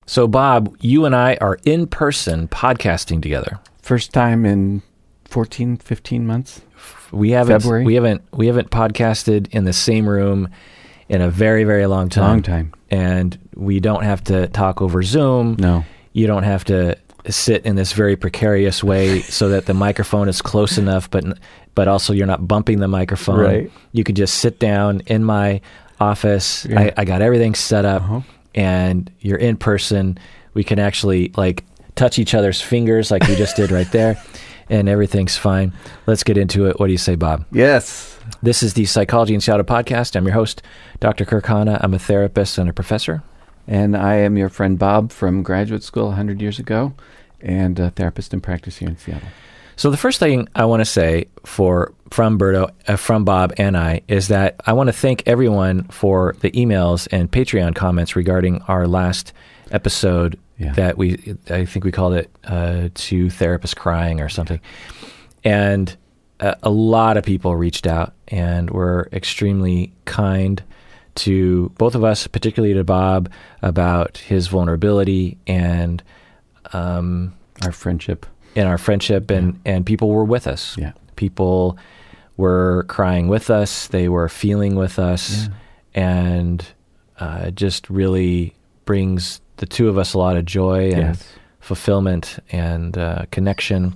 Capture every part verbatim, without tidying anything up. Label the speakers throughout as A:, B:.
A: So, Bob, you and I are in person podcasting together.
B: First time in fourteen, fifteen months.
A: We haven't
B: February?
A: we haven't we haven't podcasted in the same room in a very, very long time.
B: Long time.
A: And we don't have to talk over Zoom.
B: No.
A: You don't have to sit in this very precarious way so that the microphone is close enough, but but also you're not bumping the microphone.
B: Right.
A: You could just sit down in my office.
B: Yeah.
A: I, I got everything set up,
B: Uh-huh.
A: and you're in person. We can actually like touch each other's fingers like we just did right there, and everything's fine. Let's get into it. What do you say, Bob?
B: Yes.
A: This is the Psychology in Seattle podcast. I'm your host, Doctor Kirk Hanna. I'm a therapist and a professor.
B: And I am your friend Bob from graduate school one hundred years ago, and a therapist in practice here in Seattle.
A: So the first thing I want to say for from Berto, uh, from Bob and I is that I want to thank everyone for the emails and Patreon comments regarding our last episode
B: Yeah.
A: that we, I think we called it uh, Two Therapists Crying or something. And uh, a lot of people reached out and were extremely kind to both of us, particularly to Bob, about his vulnerability and um,
B: Our friendship.
A: in our friendship, and, and people were with us.
B: Yeah.
A: People were crying with us. They were feeling with us. And uh, it just really brings the two of us a lot of joy and
B: Yes.
A: fulfillment and uh, connection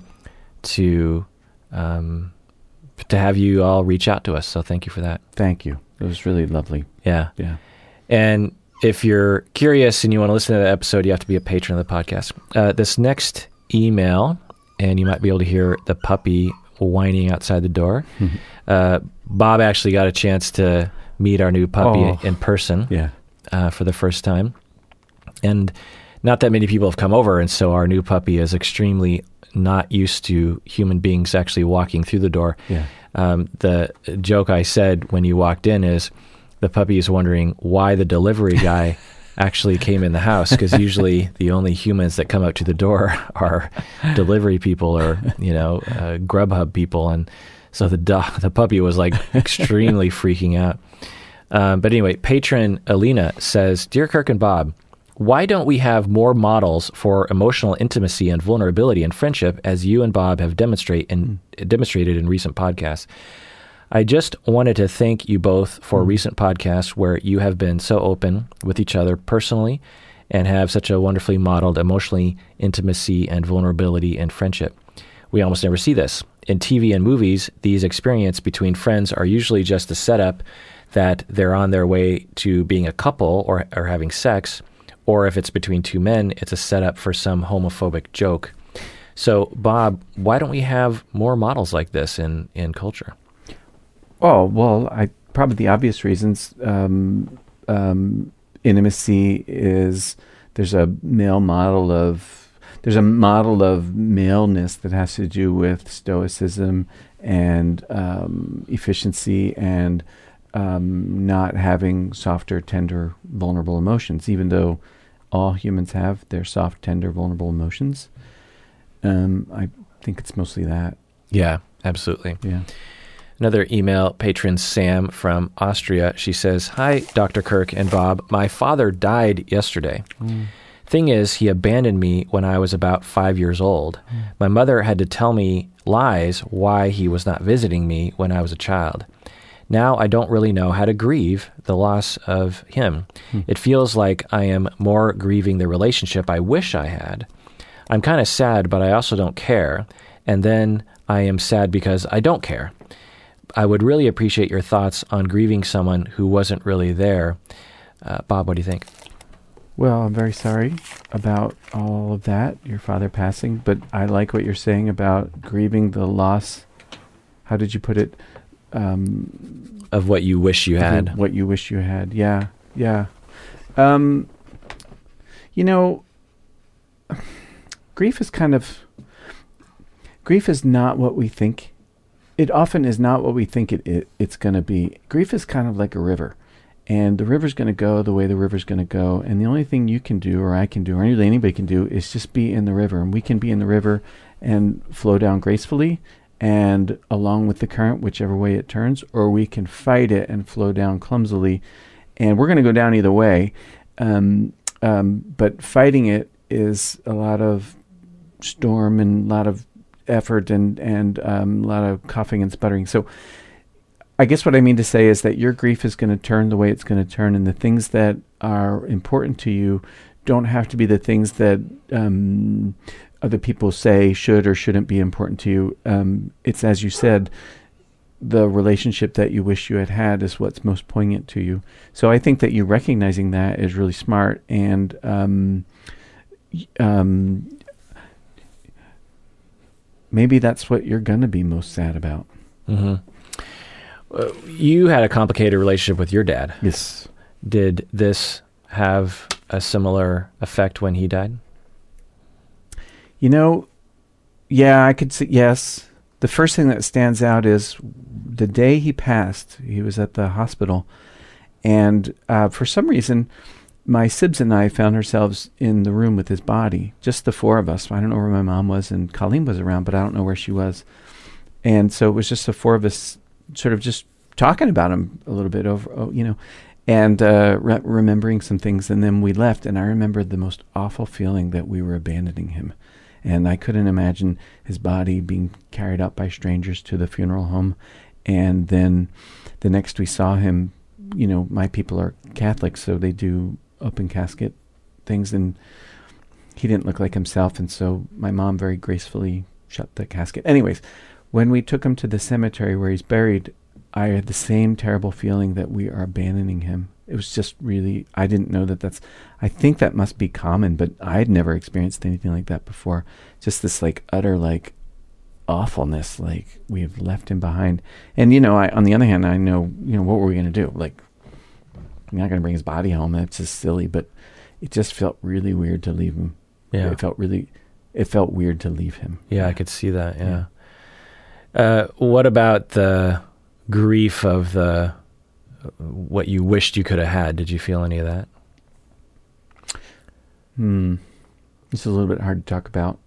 A: to um, to have you all reach out to us. So thank you for that.
B: Thank you. It was really lovely.
A: Yeah.
B: Yeah.
A: And if you're curious and you want to listen to that episode, you have to be a patron of the podcast. Uh, this next email, and you might be able to hear the puppy whining outside the door.
B: Mhm.
A: Uh, Bob actually got a chance to meet our new puppy
B: Oh.
A: in person
B: Yeah.
A: uh, for the first time. And not that many people have come over, and so our new puppy is extremely not used to human beings actually walking through the door.
B: Yeah.
A: Um, the joke I said when you walked in is the puppy is wondering why the delivery guy actually came in the house, because usually the only humans that come out to the door are delivery people or, you know, uh, Grubhub people. And so the do- the puppy was like extremely freaking out. Um, but anyway, patron Alina says, "Dear Kirk and Bob, why don't we have more models for emotional intimacy and vulnerability in friendship, as you and Bob have demonstrate and demonstrated in recent podcasts? I just wanted to thank you both for recent podcasts where you have been so open with each other personally and have such a wonderfully modeled emotionally intimacy and vulnerability in friendship. We almost never see this. In T V and movies, these experiences between friends are usually just a setup that they're on their way to being a couple or, or having sex, or if it's between two men, it's a setup for some homophobic joke. So, Bob, why don't we have more models like this in, in culture?"
B: Oh, well, I probably the obvious reasons. Um, um, intimacy is, there's a male model of, there's a model of maleness that has to do with stoicism and um, efficiency and um, not having softer, tender, vulnerable emotions, even though all humans have their soft, tender, vulnerable emotions. Um, I think it's mostly that.
A: Yeah, absolutely.
B: Yeah.
A: Another email, patron Sam from Austria. She says, "Hi, Doctor Kirk and Bob. My father died yesterday.
B: Mm.
A: Thing is, he abandoned me when I was about five years old.
B: Mm.
A: My mother had to tell me lies why he was not visiting me when I was a child. Now I don't really know how to grieve the loss of him.
B: Mm.
A: It feels like I am more grieving the relationship I wish I had. I'm kind of sad, but I also don't care. And then I am sad because I don't care. I would really appreciate your thoughts on grieving someone who wasn't really there." Uh, Bob, what do you think?
B: Well, I'm very sorry about all of that, your father passing, but I like what you're saying about grieving the loss. How did you put it? Um,
A: Of what you wish you had.
B: What you wish you had. Yeah, yeah. Um, you know, grief is kind of, grief is not what we think. It often is not what we think it, it it's going to be. Grief is kind of like a river. And the river's going to go the way the river's going to go. And the only thing you can do, or I can do, or really anybody can do, is just be in the river. And we can be in the river and flow down gracefully and along with the current, whichever way it turns, or we can fight it and flow down clumsily. And we're going to go down either way. Um, um, but fighting it is a lot of storm and a lot of effort and and um, a lot of coughing and sputtering. So I guess what I mean to say is that your grief is going to turn the way it's going to turn, and the things that are important to you don't have to be the things that um, other people say should or shouldn't be important to you. Um, it's, as you said, the relationship that you wish you had had is what's most poignant to you. So I think that you recognizing that is really smart, and um, um, maybe that's what you're going to be most sad about.
A: Mm-hmm. Uh, you had a complicated relationship with your dad.
B: Yes.
A: Did this have a similar effect when he died?
B: You know, yeah, I could say yes. The first thing that stands out is the day he passed, he was at the hospital. And uh, for some reason, my Sibs and I found ourselves in the room with his body, just the four of us. I don't know where my mom was, and Colleen was around, but I don't know where she was. And so it was just the four of us sort of just talking about him a little bit over, oh, you know, and uh, re- remembering some things. And then we left, and I remember the most awful feeling that we were abandoning him. And I couldn't imagine his body being carried up by strangers to the funeral home. And then the next we saw him, you know, my people are Catholic, so they do open casket things, and he didn't look like himself. And so my mom very gracefully shut the casket. Anyways, when we took him to the cemetery where he's buried, I had the same terrible feeling that we are abandoning him. It was just really, I didn't know that that's, I think that must be common, but I had never experienced anything like that before. Just this like utter like awfulness, like we have left him behind. And, you know, I, on the other hand, I know, you know, what were we going to do? Like, I'm not going to bring his body home. That's just silly, but it just felt really weird to leave him.
A: Yeah.
B: It felt really, it felt weird to leave him.
A: Yeah, I could see that. Yeah. yeah. Uh, what about the grief of the what you wished you could have had? Did you feel any of that?
B: Hmm. This is a little bit hard to talk about.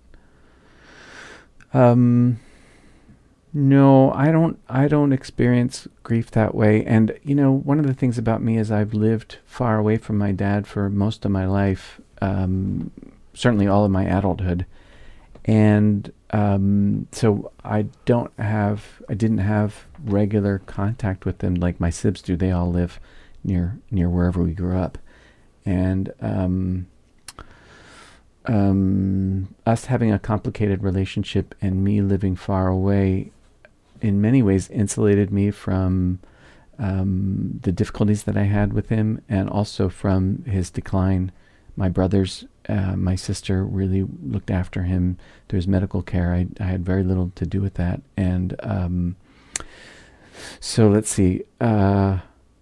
B: Um. No, I don't. I don't experience grief that way. And you know, one of the things about me is I've lived far away from my dad for most of my life. Um, certainly all of my adulthood, and um, so I don't have. I didn't have regular contact with them like my Sibs do. They all live near near wherever we grew up, and um, um, us having a complicated relationship and me living far away, in many ways insulated me from um, the difficulties that I had with him, and also from his decline. My brothers, uh, my sister really looked after him through his medical care. I, I had very little to do with that. And um, so let's see. Uh,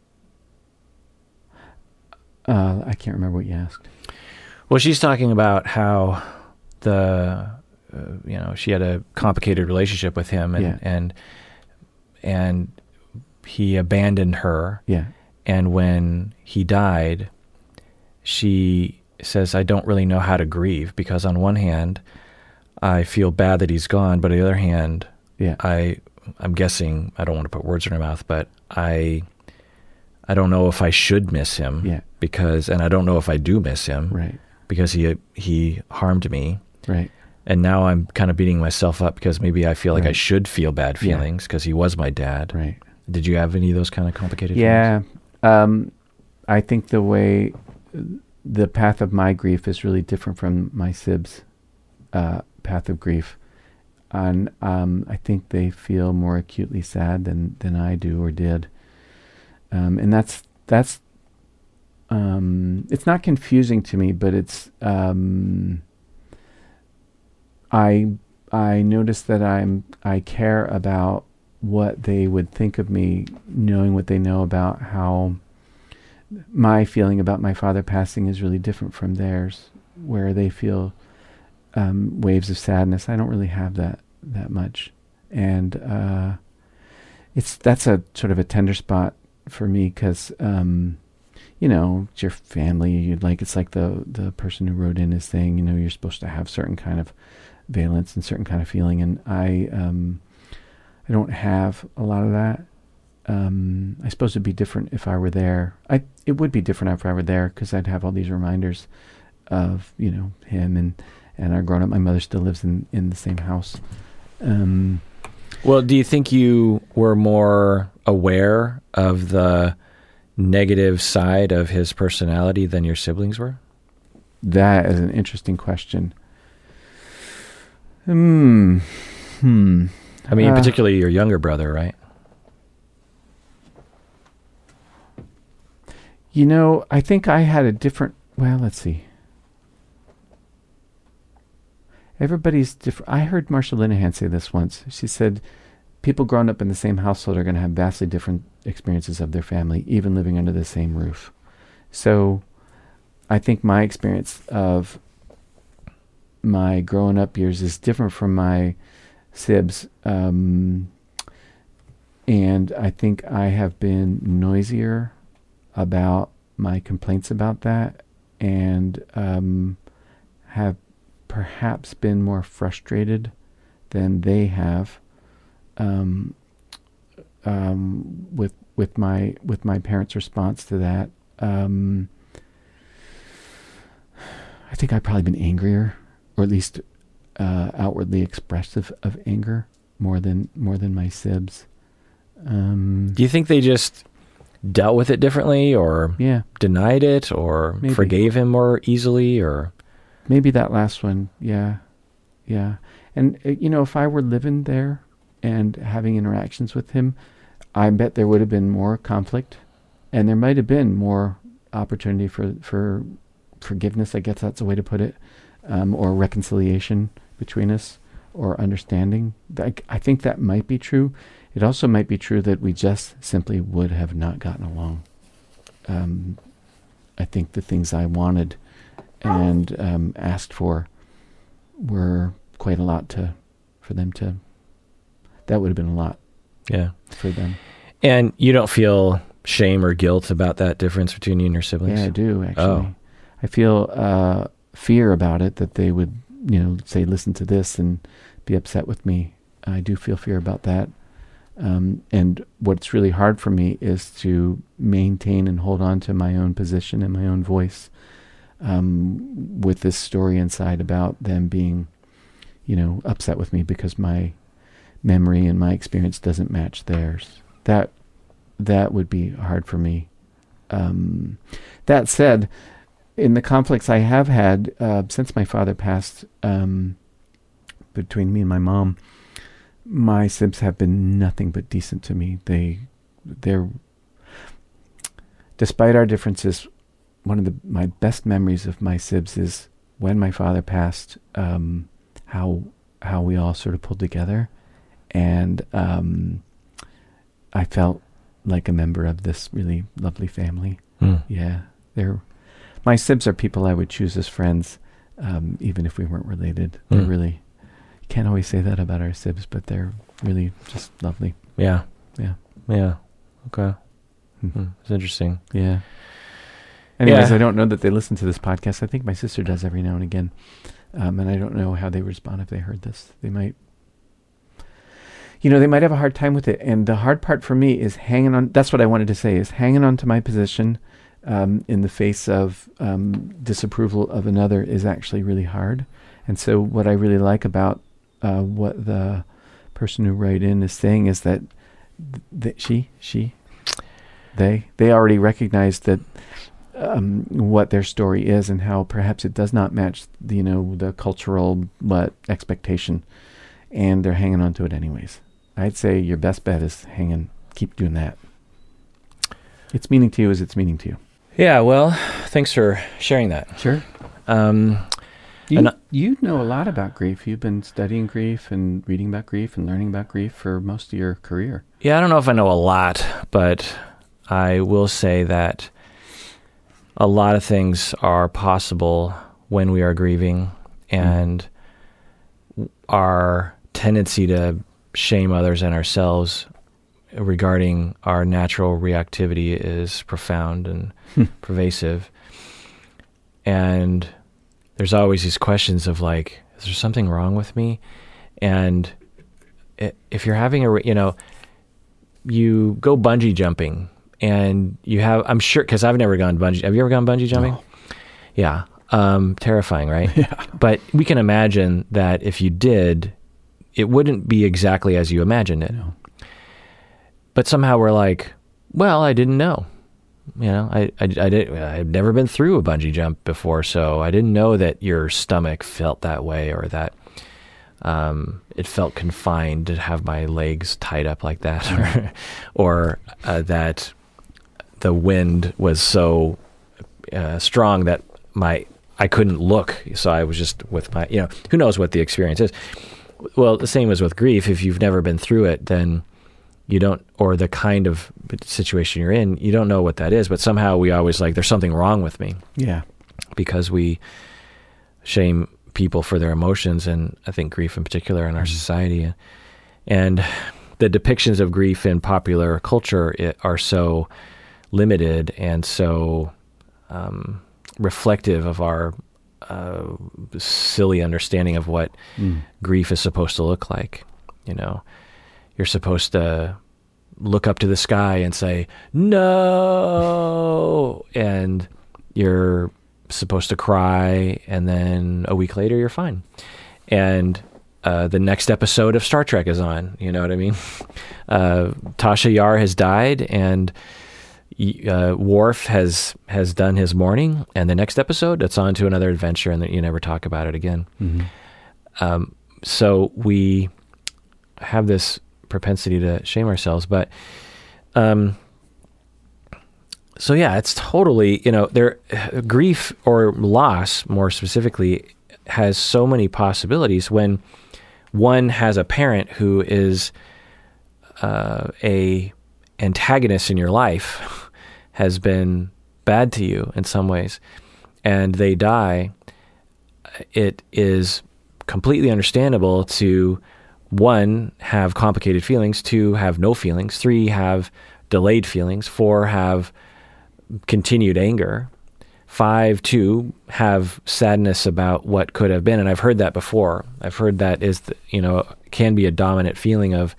B: uh, I can't remember what you asked.
A: Well, she's talking about how the, uh, you know, she had a complicated relationship with him, and,
B: Yeah.
A: and, and he abandoned her.
B: Yeah.
A: And when he died, she says, I don't really know how to grieve, because on one hand, I feel bad that he's gone, but on the other hand,
B: Yeah.
A: I, I'm guessing, I don't want to put words in her mouth, but I, I don't know if I should miss him.
B: Yeah.
A: Because, and I don't know if I do miss him.
B: Right.
A: Because he, he harmed me.
B: Right.
A: And now I'm kind of beating myself up because maybe I feel like I
B: Right.
A: should feel bad
B: Yeah.
A: feelings because he was my dad.
B: Right.
A: Did you have any of those kind of complicated
B: Yeah.
A: feelings?
B: Um, I think the way, the path of my grief is really different from my Sibs' uh, path of grief. And um, I think they feel more acutely sad than, than I do or did. Um, and that's, that's, um, it's not confusing to me, but it's, um, I, I notice that I'm, I care about what they would think of me, knowing what they know about how my feeling about my father passing is really different from theirs, where they feel um, waves of sadness. I don't really have that that much, and uh, it's that's a sort of a tender spot for me because um, you know, it's your family. You'd like it's like the the person who wrote in is saying, you know, you're supposed to have certain kind of valence and certain kind of feeling, and I um, I don't have a lot of that. um, I suppose it'd be different if I were there. I it would be different if I were there because I'd have all these reminders of, you know, him and, and our grown up. My mother still lives in, in the same house. Um,
A: well, do you think you were more aware of the negative side of his personality than your siblings were?
B: That is an interesting question. Hmm. Hmm.
A: I mean,
B: Uh,
A: particularly your younger brother, right?
B: You know, I think I had a different, well, let's see. Everybody's different. I heard Marsha Linehan say this once. She said, people growing up in the same household are going to have vastly different experiences of their family, even living under the same roof. So I think my experience of my growing up years is different from my sibs. Um, and I think I have been noisier about my complaints about that, and um, have perhaps been more frustrated than they have um, um, with with my with my parents' response to that. Um, I think I've probably been angrier, or at least uh, outwardly expressive of anger more than more than my sibs. Um,
A: Do you think they just dealt with it differently, or
B: yeah,
A: denied it, or
B: Maybe.
A: forgave him more easily, or?
B: maybe that last one. Yeah, yeah. And uh, you know, if I were living there and having interactions with him, I bet there would have been more conflict, and there might have been more opportunity for for forgiveness. I guess that's a way to put it, um, or reconciliation between us, or understanding. I, I think that might be true. It also might be true that we just simply would have not gotten along. Um, I think the things I wanted and um, asked for were quite a lot to for them to. That would have been a lot.
A: Yeah.
B: For them.
A: And you don't feel shame or guilt about that difference between you and your siblings?
B: Yeah, I do, actually.
A: Oh.
B: I feel uh, fear about it, that they would, you know, say, listen to this and be upset with me. I do feel fear about that. Um, and what's really hard for me is to maintain and hold on to my own position and my own voice um, with this story inside about them being, you know, upset with me because my memory and my experience doesn't match theirs. That that would be hard for me. Um, that said, in the conflicts I have had uh, since my father passed, um, between me and my mom, my sibs have been nothing but decent to me. They, they're, despite our differences, one of the my best memories of my sibs is when my father passed. Um, how how we all sort of pulled together, and um, I felt like a member of this really lovely family.
A: Mm.
B: Yeah, they're my sibs are people I would choose as friends, um, even if we weren't related.
A: Mm.
B: They're really. Can't always say that about our sibs, but they're really just lovely.
A: Yeah.
B: Yeah.
A: Yeah. Okay.
B: Mm-hmm.
A: It's interesting.
B: Yeah. Anyways,
A: Yeah.
B: I don't know that they listen to this podcast. I think my sister does every now and again. Um, and I don't know how they respond if they heard this. They might, you know, they might have a hard time with it. And the hard part for me is hanging on. That's what I wanted to say, is hanging on to my position um, in the face of um, disapproval of another is actually really hard. And so what I really like about uh, what the person who wrote in is saying is that th- that she, she, they, they already recognize that um, what their story is and how perhaps it does not match, the, you know, the cultural what expectation, and they're hanging on to it anyways. I'd say your best bet is hanging, keep doing that. It's meaning to you as it's meaning to you.
A: Yeah. Well, thanks for sharing that.
B: Sure.
A: Um,
B: You,
A: And I-
B: you know a lot about grief. You've been studying grief and reading about grief and learning about grief for most of your career.
A: Yeah, I don't know if I know a lot, but I will say that a lot of things are possible when we are grieving, and mm. our tendency to shame others and ourselves regarding our natural reactivity is profound and pervasive. And there's always these questions of like, is there something wrong with me? And it, if you're having a, you know, you go bungee jumping and you have, I'm sure, because I've never gone bungee. Have you ever gone bungee jumping?
B: No.
A: Yeah. Um, terrifying, right?
B: Yeah.
A: But we can imagine that if you did, it wouldn't be exactly as you imagined it.
B: No.
A: But somehow we're like, well, I didn't know. You know, I, I, I did, I've never been through a bungee jump before, so I didn't know that your stomach felt that way, or that um, it felt confined to have my legs tied up like that, or, or uh, that the wind was so uh, strong that my I couldn't look, so I was just with my, you know, who knows what the experience is. Well, the same as with grief. If you've never been through it, then you don't, or the kind of situation you're in, you don't know what that is, but somehow we always like, there's something wrong with me.
B: Yeah.
A: Because we shame people for their emotions, and I think grief in particular in our mm-hmm. society. And the depictions of grief in popular culture are so limited and so um, reflective of our uh, silly understanding of what mm. grief is supposed to look like. You know, you're supposed to look up to the sky and say, no, and you're supposed to cry, and then a week later you're fine. And uh, the next episode of Star Trek is on, you know what I mean? Uh, Tasha Yar has died, and uh, Worf has has done his mourning, and the next episode, it's on to another adventure, and you never talk about it again. Mm-hmm. Um, so we have this propensity to shame ourselves, but um so yeah, it's totally, you know, there grief or loss more specifically has so many possibilities. When one has a parent who is uh a antagonist in your life, has been bad to you in some ways, and they die, it is completely understandable to one, have complicated feelings, two, have no feelings, three, have delayed feelings, four, have continued anger, five, two, have sadness about what could have been. And I've heard that before. I've heard that is, the, you know, can be a dominant feeling of,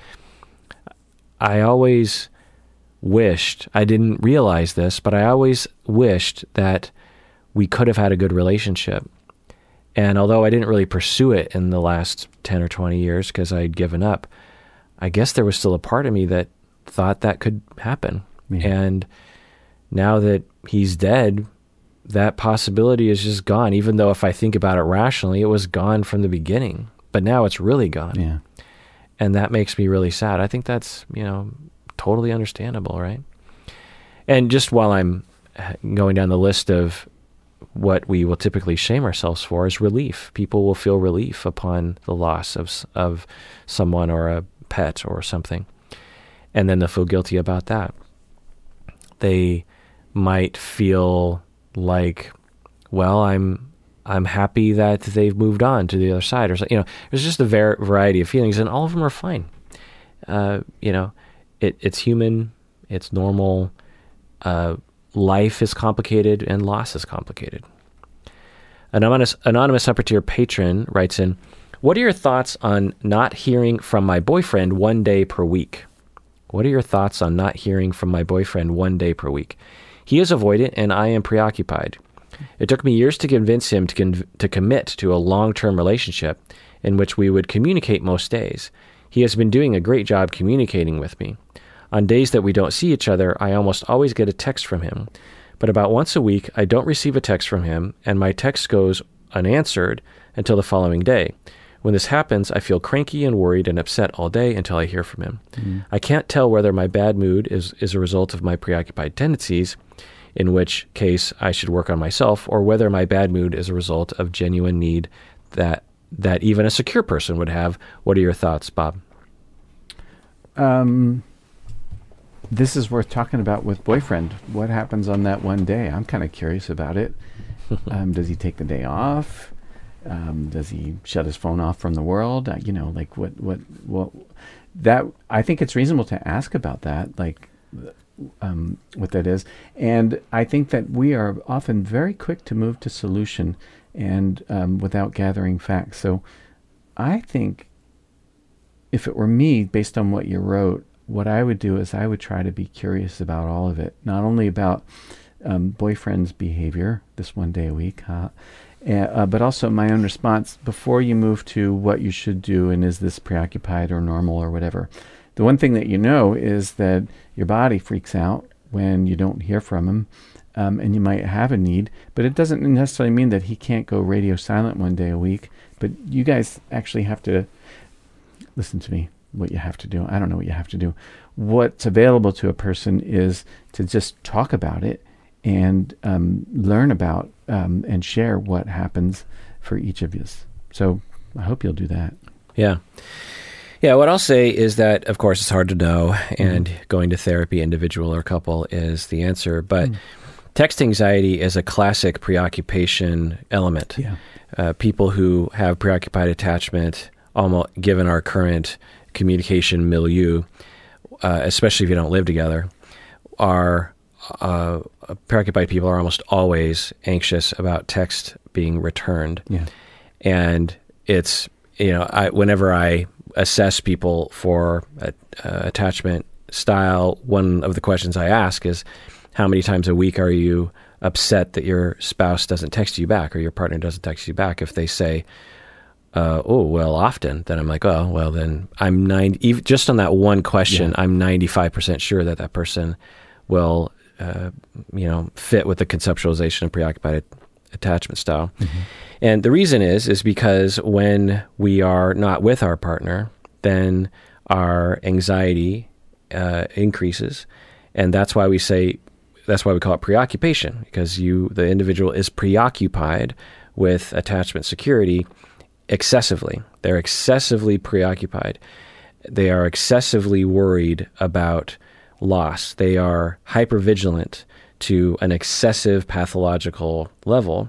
A: I always wished, I didn't realize this, but I always wished that we could have had a good relationship. And although I didn't really pursue it in the last ten or twenty years because I'd given up, I guess there was still a part of me that thought that could happen. Yeah. And now that he's dead, that possibility is just gone. Even though if I think about it rationally, it was gone from the beginning. But now it's really gone.
B: Yeah.
A: And that makes me really sad. I think that's, you know, totally understandable, right? And just while I'm going down the list of what we will typically shame ourselves for is relief. People will feel relief upon the loss of of someone or a pet or something, and then they'll feel guilty about that. They might feel like, well, I'm I'm happy that they've moved on to the other side, or you know, there's just a var- variety of feelings, and all of them are fine. Uh, you know, it, it's human, it's normal. Uh, Life is complicated and loss is complicated. Anonymous, anonymous upper tier patron writes in, what are your thoughts on not hearing from my boyfriend one day per week? What are your thoughts on not hearing from my boyfriend one day per week? He is avoidant and I am preoccupied. It took me years to convince him to, con- to commit to a long-term relationship in which we would communicate most days. He has been doing a great job communicating with me. On days that we don't see each other, I almost always get a text from him. But about once a week, I don't receive a text from him, and my text goes unanswered until the following day. When this happens, I feel cranky and worried and upset all day until I hear from him. Mm-hmm. I can't tell whether my bad mood is, is a result of my preoccupied tendencies, in which case I should work on myself, or whether my bad mood is a result of genuine need that that even a secure person would have. What are your thoughts, Bob?
B: Um... This is worth talking about with boyfriend. What happens on that one day? I'm kind of curious about it. Um, does he take the day off? Um, does he shut his phone off from the world? Uh, you know, like what, what, what, that, I think it's reasonable to ask about that, like, um, what that is. And I think that we are often very quick to move to solution and, um, without gathering facts. So I think if it were me, based on what you wrote, what I would do is I would try to be curious about all of it, not only about um, boyfriend's behavior this one day a week, huh? Uh, but also my own response before you move to what you should do and is this preoccupied or normal or whatever. The one thing that you know is that your body freaks out when you don't hear from him, um, and you might have a need, but it doesn't necessarily mean that he can't go radio silent one day a week. But you guys actually have to listen to me, what you have to do. I don't know what you have to do. What's available to a person is to just talk about it and um, learn about um, and share what happens for each of you. So I hope you'll do that.
A: Yeah. Yeah, what I'll say is that, of course, it's hard to know, and mm. going to therapy, individual or couple, is the answer. But mm. text anxiety is a classic preoccupation element.
B: Yeah.
A: Uh, people who have preoccupied attachment, almost given our current communication milieu, uh, especially if you don't live together, are uh, preoccupied people are almost always anxious about text being returned.
B: Yeah.
A: And it's, you know, I, whenever I assess people for a, uh, attachment style, one of the questions I ask is, how many times a week are you upset that your spouse doesn't text you back or your partner doesn't text you back? If they say, uh, oh, well, often, then I'm like, oh, well, then I'm nine, even just on that one question, yeah. I'm ninety-five percent sure that that person will, uh, you know, fit with the conceptualization of preoccupied attachment style. Mm-hmm. And the reason is, is because when we are not with our partner, then our anxiety uh, increases. And that's why we say, that's why we call it preoccupation, because you, the individual is preoccupied with attachment security excessively. They're excessively preoccupied. They are excessively worried about loss. They are hypervigilant to an excessive pathological level.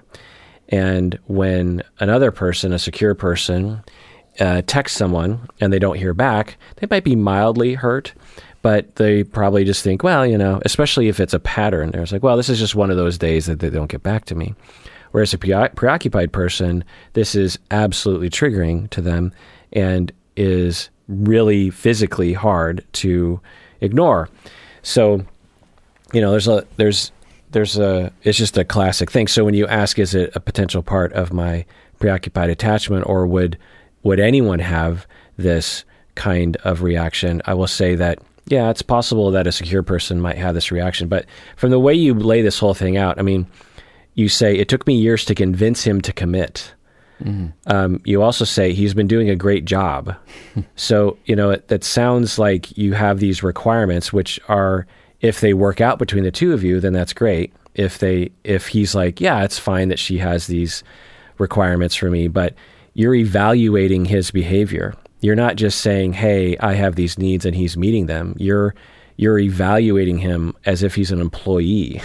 A: And when another person, a secure person, uh, texts someone and they don't hear back, they might be mildly hurt, but they probably just think, well, you know, especially if it's a pattern, they're like, well, this is just one of those days that they don't get back to me. Whereas a pre- preoccupied person, this is absolutely triggering to them and is really physically hard to ignore. So, you know, there's a, there's, there's a, it's just a classic thing. So when you ask, is it a potential part of my preoccupied attachment, or would, would anyone have this kind of reaction? I will say that, yeah, it's possible that a secure person might have this reaction, but from the way you lay this whole thing out, I mean, you say, it took me years to convince him to commit. Mm-hmm. Um, you also say, he's been doing a great job. So, you know, it, that sounds like you have these requirements, which are, if they work out between the two of you, then that's great. If they, if he's like, yeah, it's fine that she has these requirements for me, but you're evaluating his behavior. You're not just saying, hey, I have these needs and he's meeting them. You're, you're evaluating him as if he's an employee,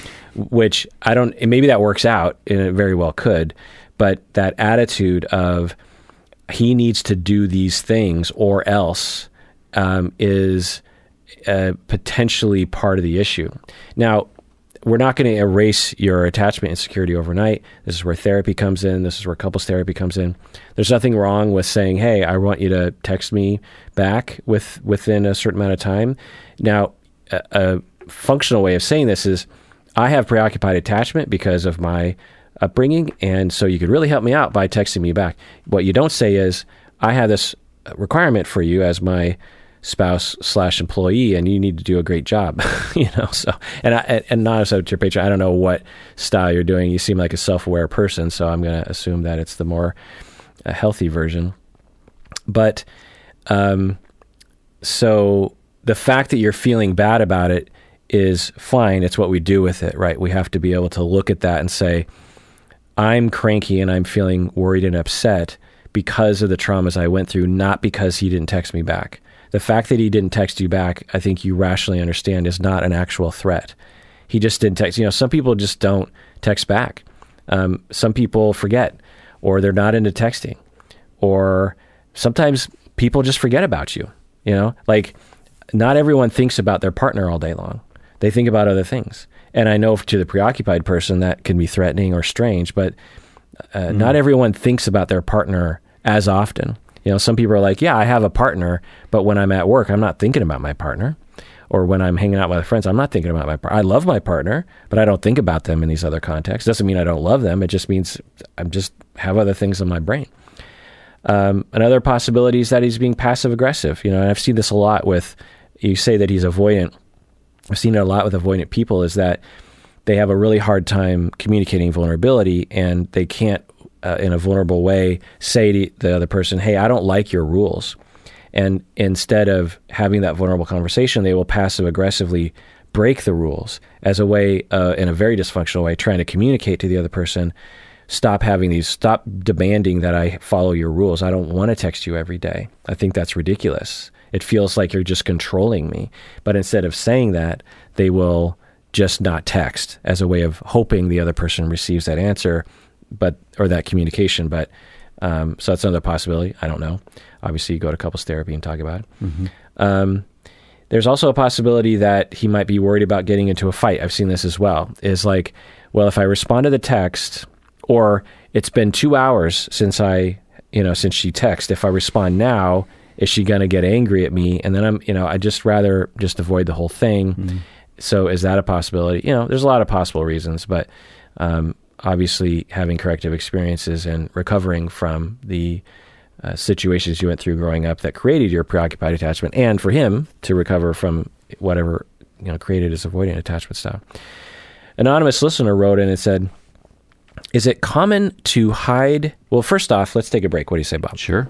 A: which I don't, maybe that works out, and it very well could, but that attitude of he needs to do these things or else um, is uh, potentially part of the issue. Now, we're not going to erase your attachment insecurity overnight. This is where therapy comes in. This is where couples therapy comes in. There's nothing wrong with saying, hey, I want you to text me back with within a certain amount of time. Now, a, a functional way of saying this is, I have preoccupied attachment because of my upbringing, and so you could really help me out by texting me back. What you don't say is, I have this requirement for you as my spouse slash employee, and you need to do a great job. you know, so and I, and not as a your patron, I don't know what style you're doing. You seem like a self-aware person, so I'm going to assume that it's the more uh, healthy version. But um, so the fact that you're feeling bad about it is fine. It's what we do with it, right? We have to be able to look at that and say, I'm cranky and I'm feeling worried and upset because of the traumas I went through, not because he didn't text me back. The fact that he didn't text you back, I think you rationally understand, is not an actual threat. He just didn't text. You know, some people just don't text back. Um, some people forget, or they're not into texting, or sometimes people just forget about you. You know, like not everyone thinks about their partner all day long. They think about other things. And I know to the preoccupied person that can be threatening or strange, but uh, mm. not everyone thinks about their partner as often. You know, some people are like, yeah, I have a partner, but when I'm at work, I'm not thinking about my partner. Or when I'm hanging out with my friends, I'm not thinking about my partner. I love my partner, but I don't think about them in these other contexts. Doesn't mean I don't love them. It just means I just have other things in my brain. Um, another possibility is that he's being passive aggressive. You know, and I've seen this a lot with, you say that he's avoidant. I've seen it a lot with avoidant people, is that they have a really hard time communicating vulnerability, and they can't, uh, in a vulnerable way, say to the other person, hey, I don't like your rules. And instead of having that vulnerable conversation, they will passive aggressively break the rules as a way, uh, in a very dysfunctional way, trying to communicate to the other person, stop having these, stop demanding that I follow your rules. I don't want to text you every day. I think that's ridiculous. It feels like you're just controlling me. But instead of saying that, they will just not text as a way of hoping the other person receives that answer, but, or that communication. But, um, so that's another possibility. I don't know. Obviously, you go to couples therapy and talk about it. Mm-hmm. Um, there's also a possibility that he might be worried about getting into a fight. I've seen this as well. Is like, well, if I respond to the text, or it's been two hours since I, you know, since she texted, if I respond now, is she going to get angry at me? And then I'm, you know, I just rather just avoid the whole thing. Mm-hmm. So is that a possibility? You know, there's a lot of possible reasons, but um, obviously having corrective experiences and recovering from the Uh, situations you went through growing up that created your preoccupied attachment, and for him to recover from whatever, you know, created his avoidant attachment style. Anonymous listener wrote in and said, is it common to hide? Well, first off, let's take a break. What do you say, Bob?
B: Sure.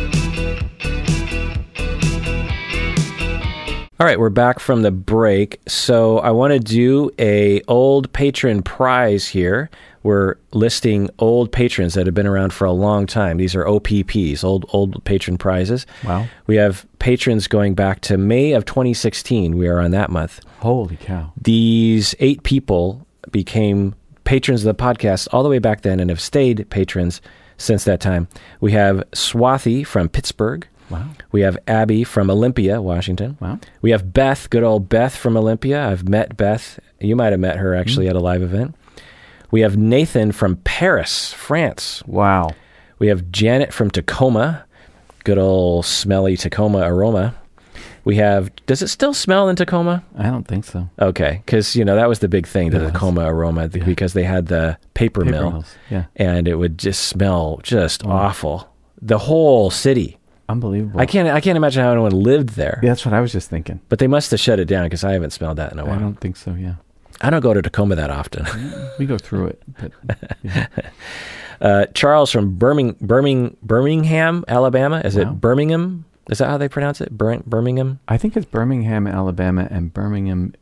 A: All right, we're back from the break. So I want to do a old patron prize here. We're listing old patrons that have been around for a long time. These are O P Ps, old old patron prizes.
B: Wow.
A: We have patrons going back to May of twenty sixteen. We are on that month.
B: Holy cow.
A: These eight people became patrons of the podcast all the way back then and have stayed patrons since that time. We have Swathi from Pittsburgh.
B: Wow.
A: We have Abby from Olympia, Washington.
B: Wow.
A: We have Beth, good old Beth from Olympia. I've met Beth. You might have met her actually mm. at a live event. We have Nathan from Paris, France.
B: Wow.
A: We have Janet from Tacoma. Good old smelly Tacoma aroma. We have, does it still smell in Tacoma?
B: I don't think so.
A: Okay, because, you know, that was the big thing, the
B: It was.
A: Tacoma aroma,
B: Yeah.
A: because they had the paper,
B: Paper
A: mill.
B: mills, yeah.
A: And it would just smell just
B: Oh.
A: awful. The whole city.
B: Unbelievable.
A: I can't I can't imagine how anyone lived there.
B: Yeah, that's what I was just thinking.
A: But they must have shut it down, because I haven't smelled that in a while.
B: I don't think so, yeah.
A: I don't go to Tacoma that often.
B: We go through it. But, yeah.
A: uh, Charles from Birmingham, Birmingham, Birmingham, Alabama. Is
B: Wow.
A: it Birmingham? Is that how they pronounce it? Bir- Birmingham?
B: I think it's Birmingham, Alabama, and Birmingham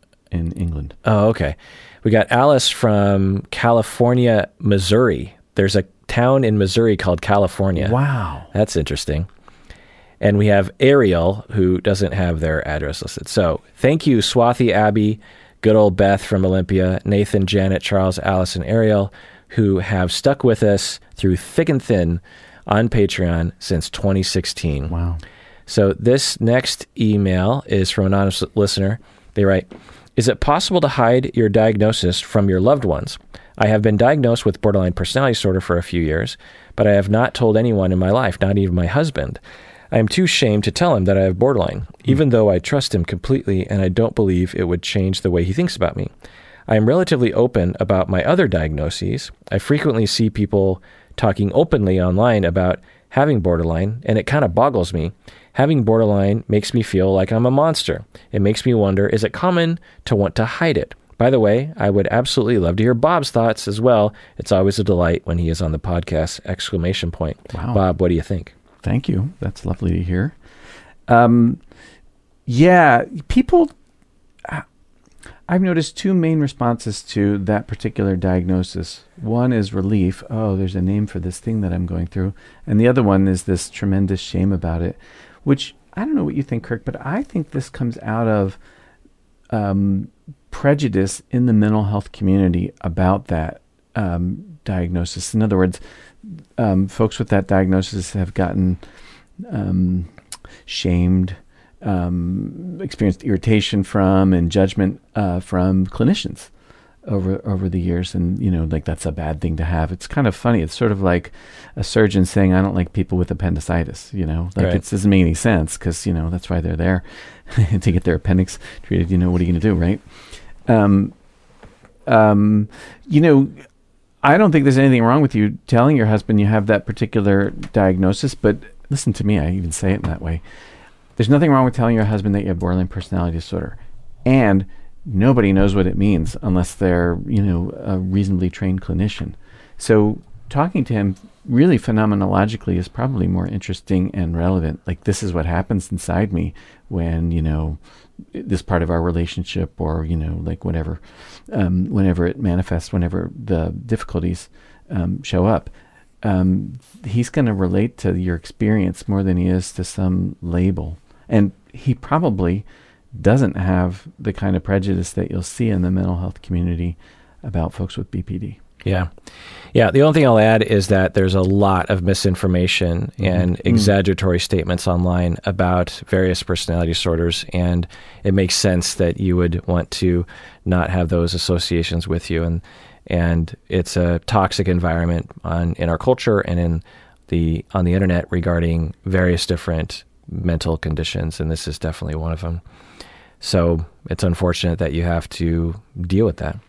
B: in England.
A: Oh, okay. We got Alice from California, Missouri. There's a town in Missouri called California.
B: Wow.
A: That's interesting. And we have Ariel, who doesn't have their address listed. So thank you, Swathi, Abby, good old Beth from Olympia, Nathan, Janet, Charles, Alice, and Ariel, who have stuck with us through thick and thin on Patreon since twenty sixteen.
B: Wow.
A: So this next email is from an anonymous listener. They write, is it possible to hide your diagnosis from your loved ones? I have been diagnosed with borderline personality disorder for a few years, but I have not told anyone in my life, not even my husband. I am too ashamed to tell him that I have borderline, even though I trust him completely and I don't believe it would change the way he thinks about me. I am relatively open about my other diagnoses. I frequently see people talking openly online about having borderline, and it kind of boggles me. Having borderline makes me feel like I'm a monster. It makes me wonder, is it common to want to hide it? By the way, I would absolutely love to hear Bob's thoughts as well. It's always a delight when he is on the podcast, exclamation point.
B: Wow.
A: Bob, what do you think?
B: Thank you. That's lovely to hear. Um, yeah, people, I've noticed two main responses to that particular diagnosis. One is relief. Oh, there's a name for this thing that I'm going through. And the other one is this tremendous shame about it, which I don't know what you think, Kirk, but I think this comes out of um, prejudice in the mental health community about that um, diagnosis. In other words, um, folks with that diagnosis have gotten um, shamed, um, experienced irritation from and judgment uh, from clinicians over over the years, and you know, like that's a bad thing to have. It's kind of funny. It's sort of like a surgeon saying, "I don't like people with appendicitis." You know, like
A: Right.
B: it doesn't make any sense because you know that's why they're there to get their appendix treated. You know, what are you going to do, right? Um, um, you know, I don't think there's anything wrong with you telling your husband you have that particular diagnosis. But listen to me, I even say it in that way. There's nothing wrong with telling your husband that you have borderline personality disorder, and nobody knows what it means unless they're, you know, a reasonably trained clinician. So talking to him really phenomenologically is probably more interesting and relevant. Like, this is what happens inside me when, you know, this part of our relationship, or, you know, like whatever, um, whenever it manifests, whenever the difficulties um, show up. Um, he's going to relate to your experience more than he is to some label. And he probably doesn't have the kind of prejudice that you'll see in the mental health community about folks with B P D.
A: Yeah. Yeah. The only thing I'll add is that there's a lot of misinformation mm-hmm. and mm-hmm. exaggeratory statements online about various personality disorders. And it makes sense that you would want to not have those associations with you. And, and it's a toxic environment on, in our culture and in the, on the internet regarding various different mental conditions. And this is definitely one of them. So it's unfortunate that you have to deal with that.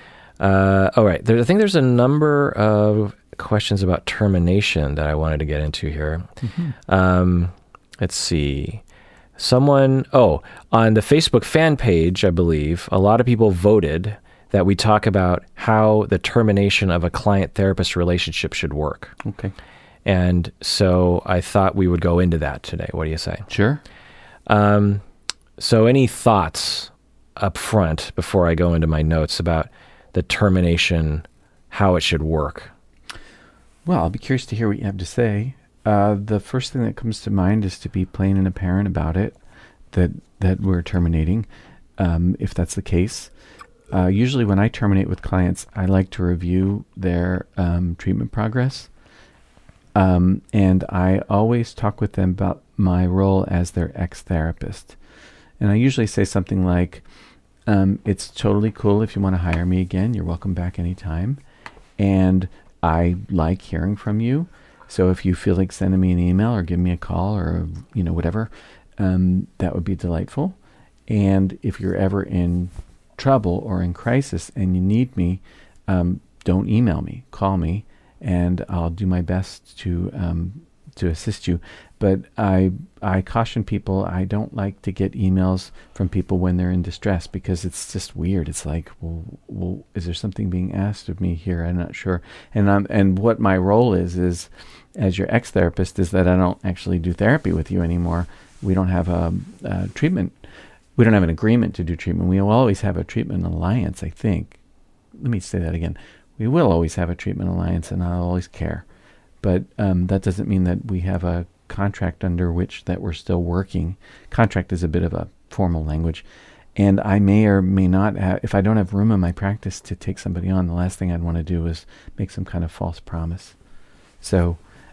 A: Uh, all right. There, I think there's a number of questions about termination that I wanted to get into here. Mm-hmm. Um, let's see. Someone, oh, on the Facebook fan page, I believe, a lot of people voted that we talk about how the termination of a client-therapist relationship should work.
B: Okay.
A: And so I thought we would go into that today. What do you say?
B: Sure.
A: Um, so any thoughts up front before I go into my notes about the termination, how it should work?
B: Well, I'll be curious to hear what you have to say. Uh, the first thing that comes to mind is to be plain and apparent about it, that that we're terminating, um, if that's the case. Uh, usually when I terminate with clients, I like to review their um, treatment progress. Um, and I always talk with them about my role as their ex-therapist. And I usually say something like, um, it's totally cool if you want to hire me again. You're welcome back anytime. And I like hearing from you. So if you feel like sending me an email or give me a call or, you know, whatever, um, that would be delightful. And if you're ever in trouble or in crisis and you need me, um, don't email me, call me, and I'll do my best to um, to assist you. But I I caution people, I don't like to get emails from people when they're in distress, because it's just weird. It's like, well, well is there something being asked of me here? I'm not sure. And I'm, and what my role is, is as your ex-therapist, is that I don't actually do therapy with you anymore. We don't have a, a treatment. We don't have an agreement to do treatment. We will always have a treatment alliance, I think. Let me say that again. We will always have a treatment alliance, and I'll always care. But um, that doesn't mean that we have a contract under which that we're still working. Contract is a bit of a formal language. And I may or may not have, if I don't have room in my practice to take somebody on, the last thing I'd want to do is make some kind of false promise. So,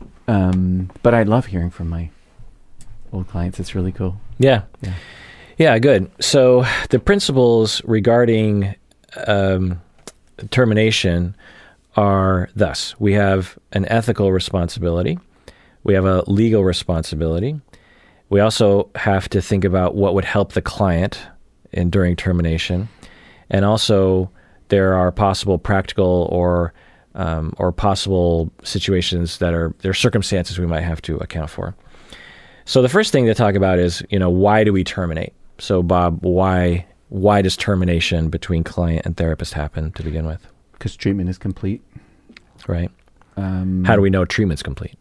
B: um, but I love hearing from my old clients. It's really cool.
A: Yeah.
B: Yeah.
A: Yeah, good. So the principles regarding um, termination are thus: we have an ethical responsibility, we have a legal responsibility, we also have to think about what would help the client in during termination, and also there are possible practical or um, or possible situations that are there are circumstances we might have to account for. So the first thing to talk about is, you know, why do we terminate? So Bob, why why does termination between client and therapist happen to begin with?
B: Because treatment is complete.
A: Right.
B: Um,
A: How do we know treatment's complete?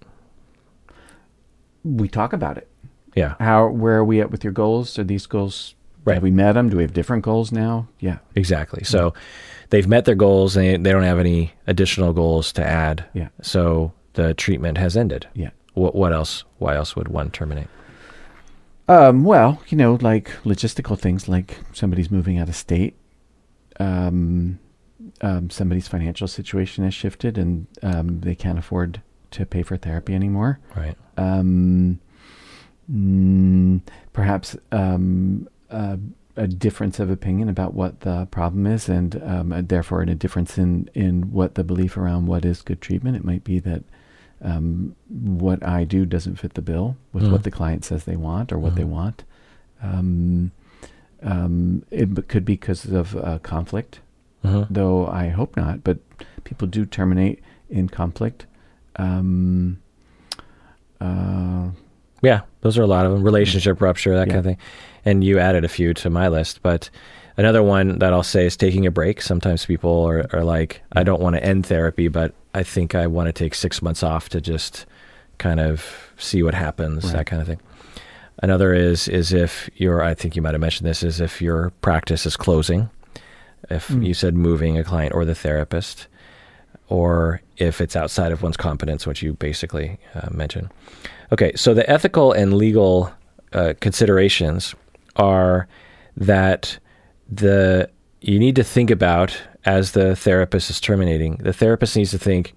B: We talk about it.
A: Yeah.
B: How, where are we at with your goals? Are these goals,
A: right.
B: Have we met them? Do we have different goals now? Yeah.
A: Exactly. So they've met their goals and they, they don't have any additional goals to add.
B: Yeah.
A: So the treatment has ended.
B: Yeah.
A: What, what else? Why else would one terminate?
B: Um, well, you know, like logistical things, like somebody's moving out of state. Um, um, somebody's financial situation has shifted and um, they can't afford to pay for therapy anymore.
A: Right.
B: Um, mm, perhaps um, uh, a difference of opinion about what the problem is, and um, uh, therefore a difference in, in what the belief around what is good treatment. It might be that um, what I do doesn't fit the bill with mm. what the client says they want or what mm. they want. Um, um, it b- could be because of uh, conflict, mm-hmm. though I hope not, but people do terminate in conflict. Um, uh,
A: yeah, those are a lot of them. Relationship yeah. rupture, that yeah. kind of thing. And you added a few to my list, but another one that I'll say is taking a break. Sometimes people are, are like, I don't want to end therapy, but I think I want to take six months off to just kind of see what happens, right. that kind of thing. Another is, is if you're, I think you might have mentioned this, is if your practice is closing, if mm. you said moving a client or the therapist, or if it's outside of one's competence, which you basically uh, mentioned. Okay, so the ethical and legal uh, considerations are that the you need to think about, as the therapist is terminating, the therapist needs to think,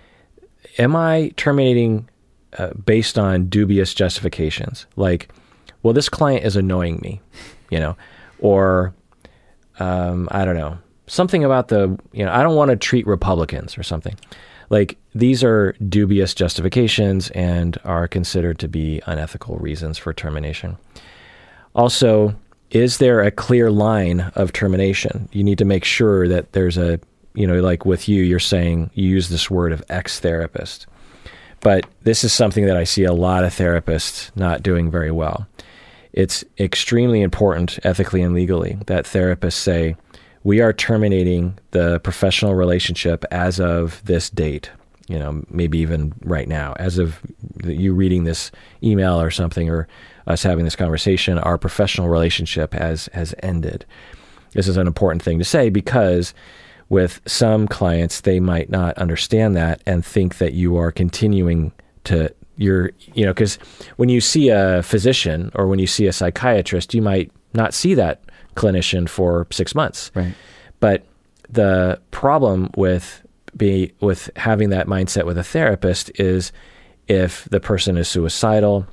A: am I terminating uh, based on dubious justifications? Like, well, this client is annoying me, you know, or um, I don't know, something about the, you know, I don't want to treat Republicans or something. Like, these are dubious justifications and are considered to be unethical reasons for termination. Also, is there a clear line of termination? You need to make sure that there's a, you know, like with you, you're saying you use this word of ex-therapist. But this is something that I see a lot of therapists not doing very well. It's extremely important ethically and legally that therapists say, we are terminating the professional relationship as of this date, you know, maybe even right now, as of you reading this email or something, or us having this conversation, our professional relationship has, has ended. This is an important thing to say because with some clients, they might not understand that and think that you are continuing to, you're, you know, because when you see a physician or when you see a psychiatrist, you might not see that clinician for six months.
B: Right.
A: But the problem with be with having that mindset with a therapist is if the person is suicidal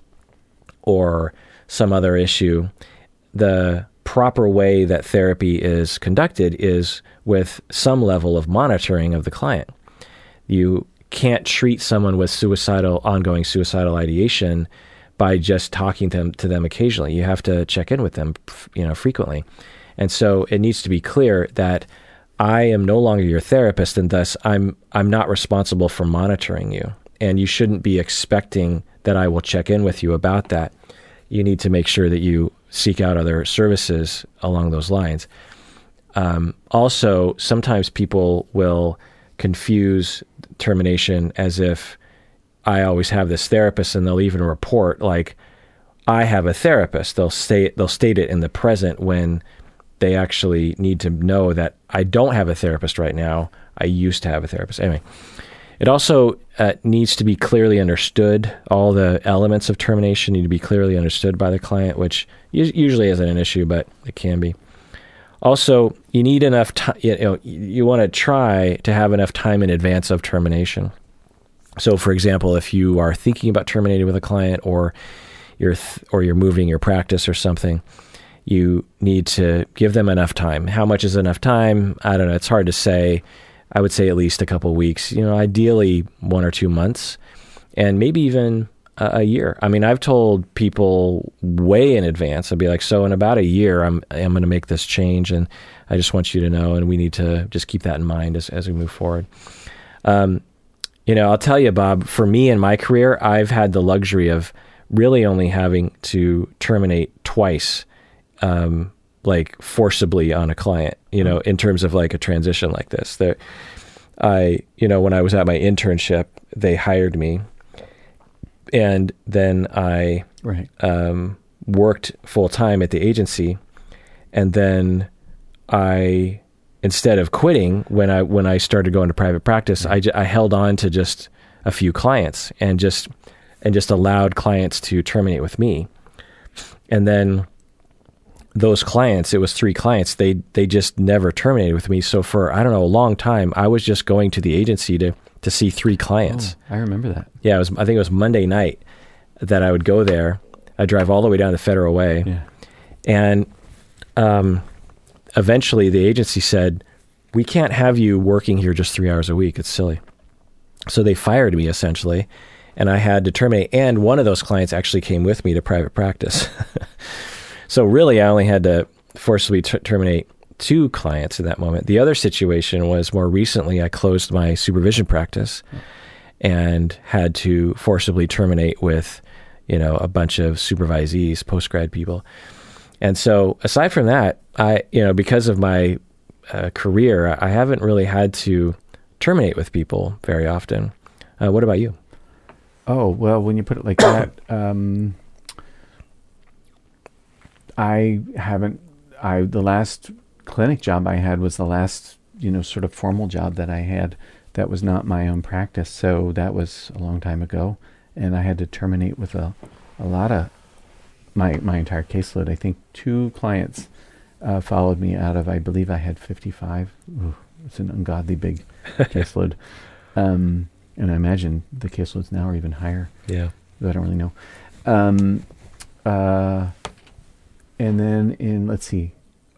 A: or some other issue, the proper way that therapy is conducted is with some level of monitoring of the client. You can't treat someone with suicidal, ongoing suicidal ideation by just talking to them, to them occasionally. You have to check in with them, you know, frequently. And so it needs to be clear that I am no longer your therapist, and thus I'm I'm not responsible for monitoring you. And you shouldn't be expecting that I will check in with you about that. You need to make sure that you seek out other services along those lines. Um, also, sometimes people will confuse termination as if I always have this therapist, and they'll even report like I have a therapist. They'll state they'll state it in the present when they actually need to know that I don't have a therapist right now. I used to have a therapist. Anyway, it also uh, needs to be clearly understood. All the elements of termination need to be clearly understood by the client, which usually isn't an issue, but it can be. Also, you need enough time. You know, you want to try to have enough time in advance of termination. So, for example, if you are thinking about terminating with a client, or you're th- or you're moving your practice or something, you need to give them enough time. How much is enough time? I don't know. It's hard to say. I would say at least a couple of weeks. You know, ideally one or two months, and maybe even a, a year. I mean, I've told people way in advance. I'd be like, "So in about a year, I'm I'm going to make this change, and I just want you to know, and we need to just keep that in mind as as we move forward." Um, You know, I'll tell you, Bob, for me in my career, I've had the luxury of really only having to terminate twice, um, like forcibly on a client, you know, in terms of like a transition like this. That I, you know, when I was at my internship, they hired me, and then I
B: right. um,
A: worked full time at the agency, and then I... Instead of quitting when I when I started going to private practice, I, I held on to just a few clients and just and just allowed clients to terminate with me. And then those clients, it was three clients, they they just never terminated with me. So for, I don't know, a long time, I was just going to the agency to to see three clients.
B: Oh, I remember that.
A: Yeah, it was. I think it was Monday night that I would go there. I'd drive all the way down the Federal Way.
B: Yeah.
A: And um, eventually the agency said, we can't have you working here just three hours a week. It's silly. So they fired me essentially, and I had to terminate. And one of those clients actually came with me to private practice. So really, I only had to forcibly ter- terminate two clients in that moment. The other situation was more recently, I closed my supervision practice and had to forcibly terminate with, you know, a bunch of supervisees, post-grad people. And so aside from that, I, you know, because of my uh, career, I haven't really had to terminate with people very often. Uh, what about you?
B: Oh, well, when you put it like that, um, I haven't, I, the last clinic job I had was the last, you know, sort of formal job that I had that was not my own practice. So that was a long time ago. And I had to terminate with a, a lot of my, my entire caseload. I think two clients uh, followed me out of, I believe I had fifty-five. Ooh, it's an ungodly big caseload. Um, and I imagine the caseloads now are even higher.
A: Yeah.
B: I don't really know. Um, uh, and then in, let's see.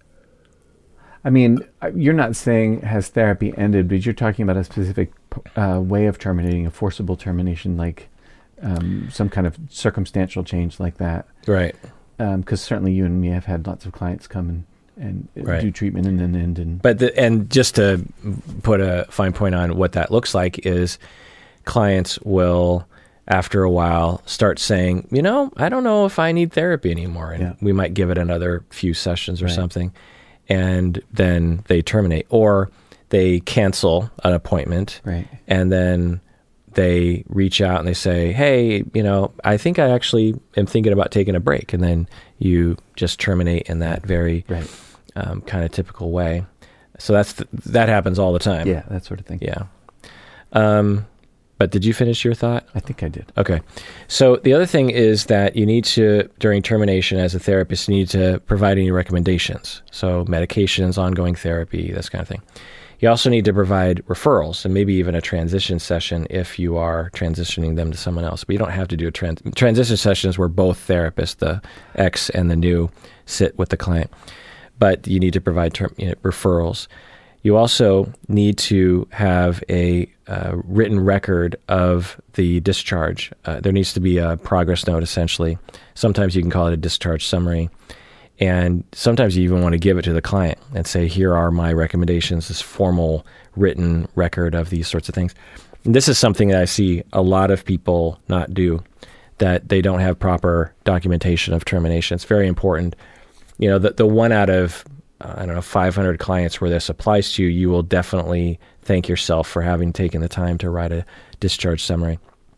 B: I mean, you're not saying has therapy ended, but you're talking about a specific uh, way of terminating, a forcible termination, like um, some kind of circumstantial change like that.
A: Right.
B: Because um, certainly you and me have had lots of clients come and, and
A: right.
B: do treatment and then end. And
A: but the, and just to put a fine point on what that looks like is clients will, after a while, start saying, you know, I don't know if I need therapy anymore. And
B: yeah.
A: we might give it another few sessions or
B: right.
A: something. And then they terminate, or they cancel an appointment,
B: right.
A: and then they reach out and they say, hey, you know, I think I actually am thinking about taking a break. And then you just terminate in that very
B: right.
A: um, kind of typical way. So that's th- that happens all the time.
B: Yeah, that sort of thing.
A: Yeah. Um, but did you finish your thought?
B: I think I did.
A: Okay. So the other thing is that you need to, during termination as a therapist, you need to provide any recommendations. So medications, ongoing therapy, this kind of thing. You also need to provide referrals and maybe even a transition session if you are transitioning them to someone else. But you don't have to do a trans- transition sessions where both therapists, the ex and the new, sit with the client. But you need to provide term, you know, referrals. You also need to have a uh, written record of the discharge. Uh, there needs to be a progress note, essentially. Sometimes you can call it a discharge summary. And sometimes you even want to give it to the client and say, here are my recommendations, this formal written record of these sorts of things. And this is something that I see a lot of people not do, that they don't have proper documentation of termination. It's very important. You know, the, the one out of I don't know, five hundred clients where this applies to you, you will definitely thank yourself for having taken the time to write a discharge summary.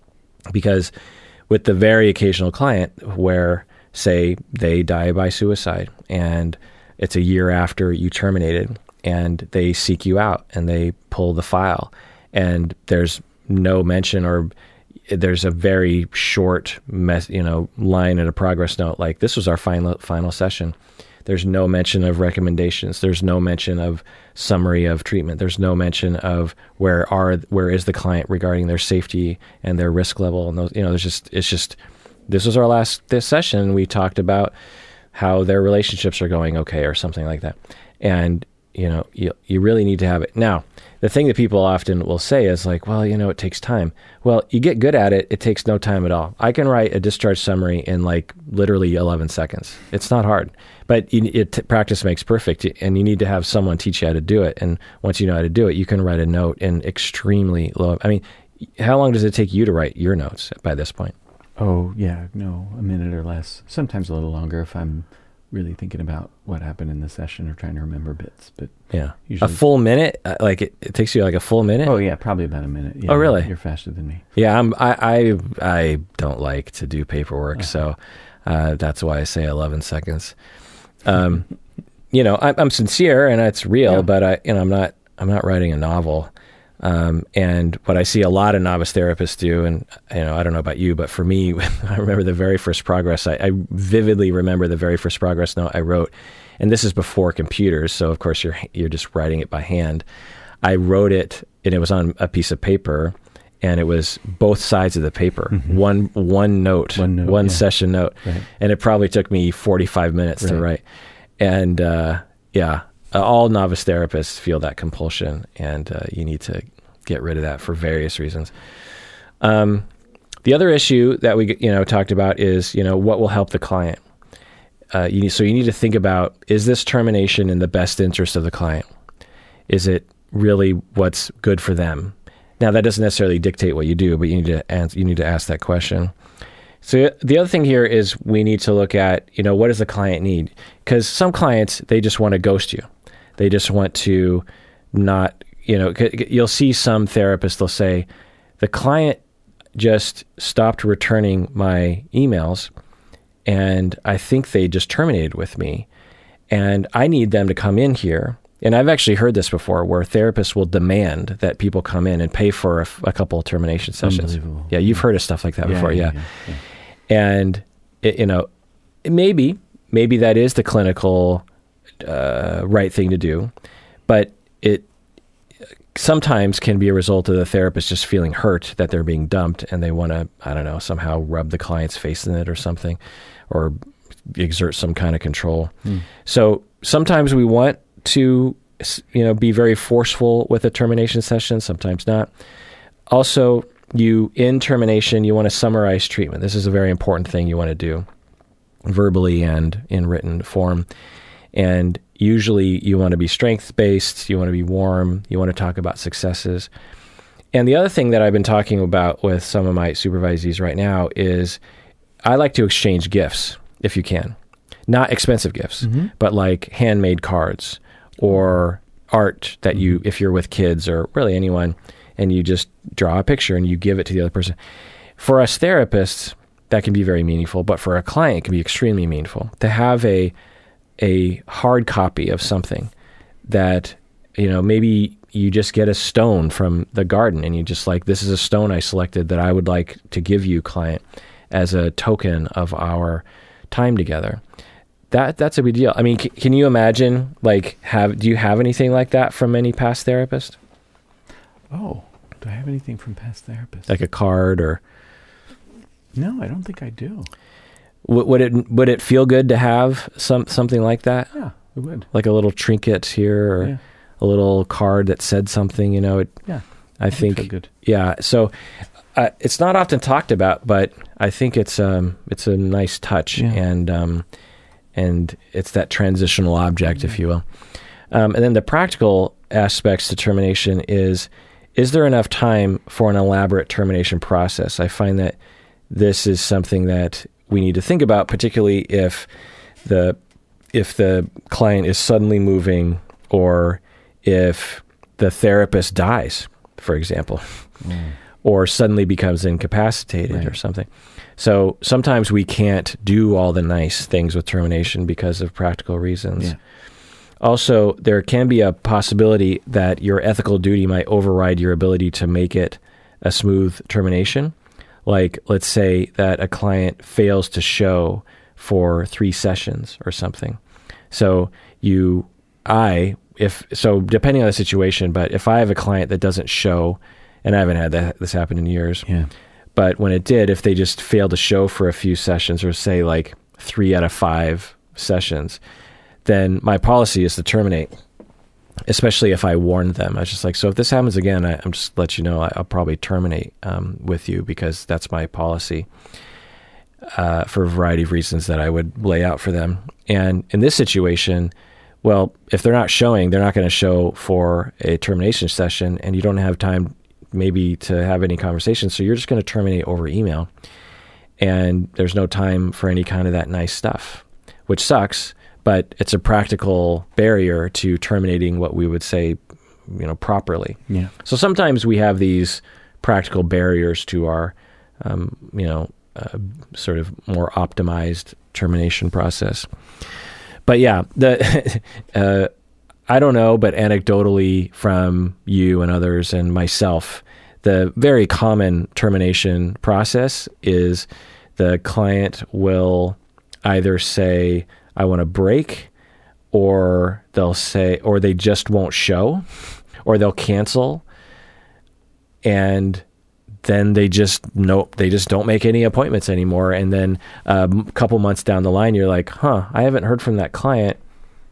A: Because with the very occasional client where, say, they die by suicide and it's a year after you terminated and they seek you out and they pull the file and there's no mention or there's a very short mess, you know, line in a progress note like, this was our final final session. There's no mention of recommendations. There's no mention of summary of treatment. There's no mention of where are where is the client regarding their safety and their risk level. And those, you know, there's just it's just this was our last this session. We talked about how their relationships are going okay or something like that. And you know, you you really need to have it. Now, the thing that people often will say is like, well, you know, it takes time. Well, you get good at it. It takes no time at all. I can write a discharge summary in like literally eleven seconds. It's not hard, but you, it, practice makes perfect, and you need to have someone teach you how to do it. And once you know how to do it, you can write a note in extremely low. I mean, how long does it take you to write your notes by this point?
B: Oh, yeah, no, a minute or less. Sometimes a little longer if I'm really thinking about what happened in the session or trying to remember bits. But
A: yeah,
B: usually
A: a full minute, uh, like it, it takes you like a full minute.
B: Oh yeah, probably about a minute. Yeah,
A: oh really?
B: You're faster than me.
A: Yeah, I'm. I I, I don't like to do paperwork, uh-huh. so uh, that's why I say eleven seconds. Um, you know, I, I'm sincere and it's real, yeah. but I, you know, I'm not. I'm not writing a novel. Um, and what I see a lot of novice therapists do, and you know, I don't know about you, but for me, I remember the very first progress. I, I vividly remember the very first progress note I wrote, and this is before computers, so of course you're you're just writing it by hand. I wrote it, and it was on a piece of paper, and it was both sides of the paper, mm-hmm. one one note,
B: one, note,
A: one
B: yeah.
A: session note,
B: right.
A: and it probably took me forty-five minutes
B: right.
A: to write. And uh, yeah, all novice therapists feel that compulsion, and uh, you need to get rid of that for various reasons. Um, the other issue that we you know talked about is you know what will help the client. Uh, you need, so you need to think about, is this termination in the best interest of the client? Is it really what's good for them? Now, that doesn't necessarily dictate what you do, but you need to answer, you need to ask that question. So the other thing here is we need to look at, you know, what does the client need? Because some clients, they just want to ghost you. They just want to not, you know, you'll see some therapists, they'll say, the client just stopped returning my emails, and I think they just terminated with me, and I need them to come in here. And I've actually heard this before, where therapists will demand that people come in and pay for a, a couple of termination sessions. Yeah, you've heard of stuff like that yeah, before, yeah. yeah, yeah, yeah. And, it, you know, maybe, maybe that is the clinical uh, right thing to do, but it sometimes can be a result of the therapist just feeling hurt that they're being dumped, and they want to, I don't know, somehow rub the client's face in it or something, or exert some kind of control. Mm. So sometimes we want to, you know, be very forceful with a termination session, sometimes not. Also, you, in termination, you want to summarize treatment. This is a very important thing you want to do, verbally and in written form. And usually you want to be strength-based, you want to be warm, you want to talk about successes. And the other thing that I've been talking about with some of my supervisees right now is I like to exchange gifts, if you can. Not expensive gifts, mm-hmm. but like handmade cards or art that you, if you're with kids or really anyone, and you just draw a picture and you give it to the other person. For us therapists, that can be very meaningful, but for a client, it can be extremely meaningful to have a a hard copy of something that, you know, maybe you just get a stone from the garden and you just like, this is a stone I selected that I would like to give you, client, as a token of our time together. That that's a big deal. I mean, c- can you imagine, like, have do you have anything like that from any past therapist?
B: Oh, do I have anything from past therapists?
A: Like a card or?
B: No, I don't think I do.
A: W- would it would it feel good to have some something like that?
B: Yeah, it would.
A: Like a little trinket here, or yeah. a little card that said something. You know, it,
B: yeah,
A: I think.
B: Feel good.
A: Yeah, so uh, it's not often talked about, but I think it's um it's a nice touch, yeah. and um and it's that transitional object, mm-hmm. if you will. Um, and then the practical aspects to termination is: is there enough time for an elaborate termination process? I find that this is something that we need to think about, particularly if the if the client is suddenly moving, or if the therapist dies, for example, mm. or suddenly becomes incapacitated right. or something. So sometimes we can't do all the nice things with termination because of practical reasons. Yeah. Also, there can be a possibility that your ethical duty might override your ability to make it a smooth termination. Like, let's say that a client fails to show for three sessions or something. So you, I, if, so depending on the situation, but if I have a client that doesn't show, and I haven't had that, this happen in years,
B: yeah.
A: but when it did, if they just failed to show for a few sessions, or say like three out of five sessions, then my policy is to terminate, especially if I warned them. I was just like, so if this happens again, I, I'm just let you know, I, I'll probably terminate um, with you, because that's my policy uh, for a variety of reasons that I would lay out for them. And in this situation, well, if they're not showing, they're not going to show for a termination session, and you don't have time maybe to have any conversation. So you're just going to terminate over email, and there's no time for any kind of that nice stuff, which sucks. But it's a practical barrier to terminating what we would say, you know, properly.
B: Yeah.
A: So sometimes we have these practical barriers to our, um, you know, uh, sort of more optimized termination process. But yeah, the uh, I don't know, but anecdotally from you and others and myself, the very common termination process is the client will either say, I want to break, or they'll say, or they just won't show, or they'll cancel, and then they just nope, they just don't make any appointments anymore. And then um, a couple months down the line, you're like, huh, I haven't heard from that client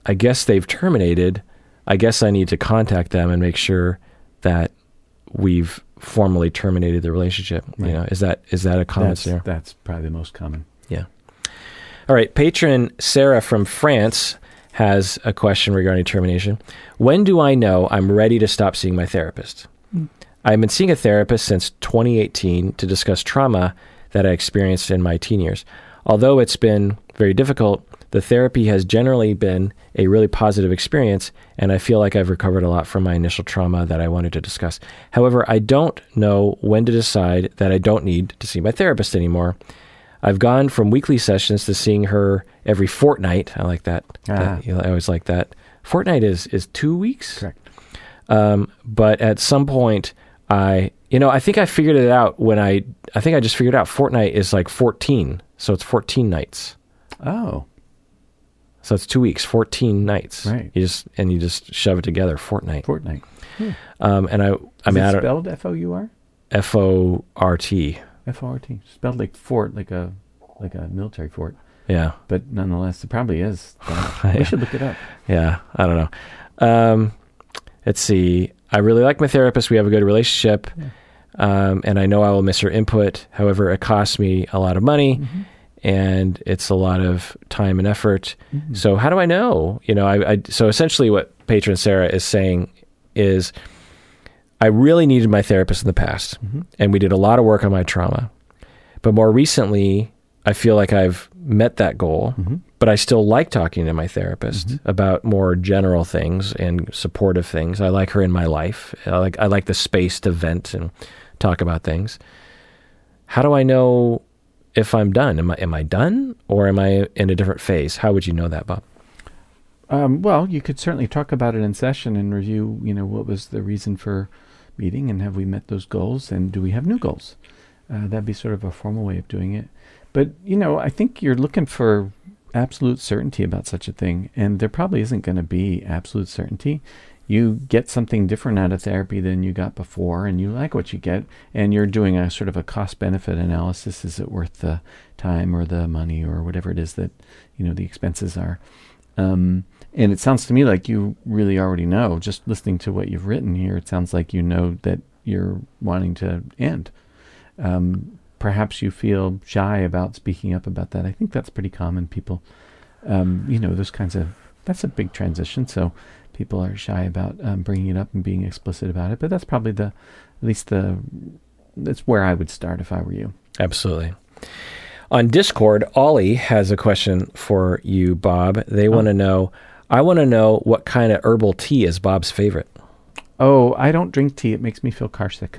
A: I guess they've terminated. I guess I need to contact them and make sure that we've formally terminated the relationship. Right. You know, is that is that a common
B: that's,
A: scenario?
B: That's probably the most common.
A: Yeah. All right. Patron Sarah from France has a question regarding termination. When do I know I'm ready to stop seeing my therapist? Mm. I've been seeing a therapist since twenty eighteen to discuss trauma that I experienced in my teen years. Although it's been very difficult, the therapy has generally been a really positive experience, and I feel like I've recovered a lot from my initial trauma that I wanted to discuss. However, I don't know when to decide that I don't need to see my therapist anymore. I've gone from weekly sessions to seeing her every fortnight. I like that.
B: Ah.
A: that you know, I always like that. Fortnight is, is two weeks?
B: Correct.
A: Um, but at some point, I, you know, I think I figured it out when I, I think I just figured out fortnight is like fourteen. So it's fourteen nights.
B: Oh.
A: So it's two weeks, fourteen nights.
B: Right.
A: You just, and you just shove it together, fortnight.
B: Fortnight. Hmm.
A: Um, and I, I
B: Is
A: mean,
B: it
A: I don't,
B: spelled F O U R?
A: F O R T.
B: F O R T. Spelled like fort, like a, like a military fort.
A: Yeah.
B: But nonetheless, it probably is. We should look it up.
A: Yeah. I don't know. Um, let's see. I really like my therapist. We have a good relationship.
B: Yeah.
A: Um, and I know I will miss her input. However, it costs me a lot of money.
B: Mm-hmm.
A: And it's a lot of time and effort.
B: Mm-hmm.
A: So how do I know? You know, I, I so essentially what Patron Sarah is saying is, I really needed my therapist in the past,
B: mm-hmm.
A: and we did a lot of work on my trauma. But more recently, I feel like I've met that goal,
B: mm-hmm.
A: but I still like talking to my therapist
B: mm-hmm.
A: about more general things and supportive things. I like her in my life. I like I like the space to vent and talk about things. How do I know if I'm done? Am I am I done, or am I in a different phase? How would you know that, Bob?
B: Um, well, you could certainly talk about it in session and review, you know, what was the reason for meeting, and have we met those goals, and do we have new goals? Uh, that'd be sort of a formal way of doing it. But, you know, I think you're looking for absolute certainty about such a thing, and there probably isn't going to be absolute certainty. You get something different out of therapy than you got before, and you like what you get, and you're doing a sort of a cost-benefit analysis. Is it worth the time or the money or whatever it is that, you know, the expenses are? Um, and it sounds to me like you really already know, just listening to what you've written here, it sounds like you know that you're wanting to end. Um, perhaps you feel shy about speaking up about that. I think that's pretty common. People, um, you know, those kinds of, that's a big transition. So people are shy about um, bringing it up and being explicit about it. But that's probably the, at least the, that's where I would start if I were you.
A: Absolutely. On Discord, Ollie has a question for you, Bob. They oh. want to know, I want to know what kind of herbal tea is Bob's favorite.
B: Oh, I don't drink tea. It makes me feel car sick.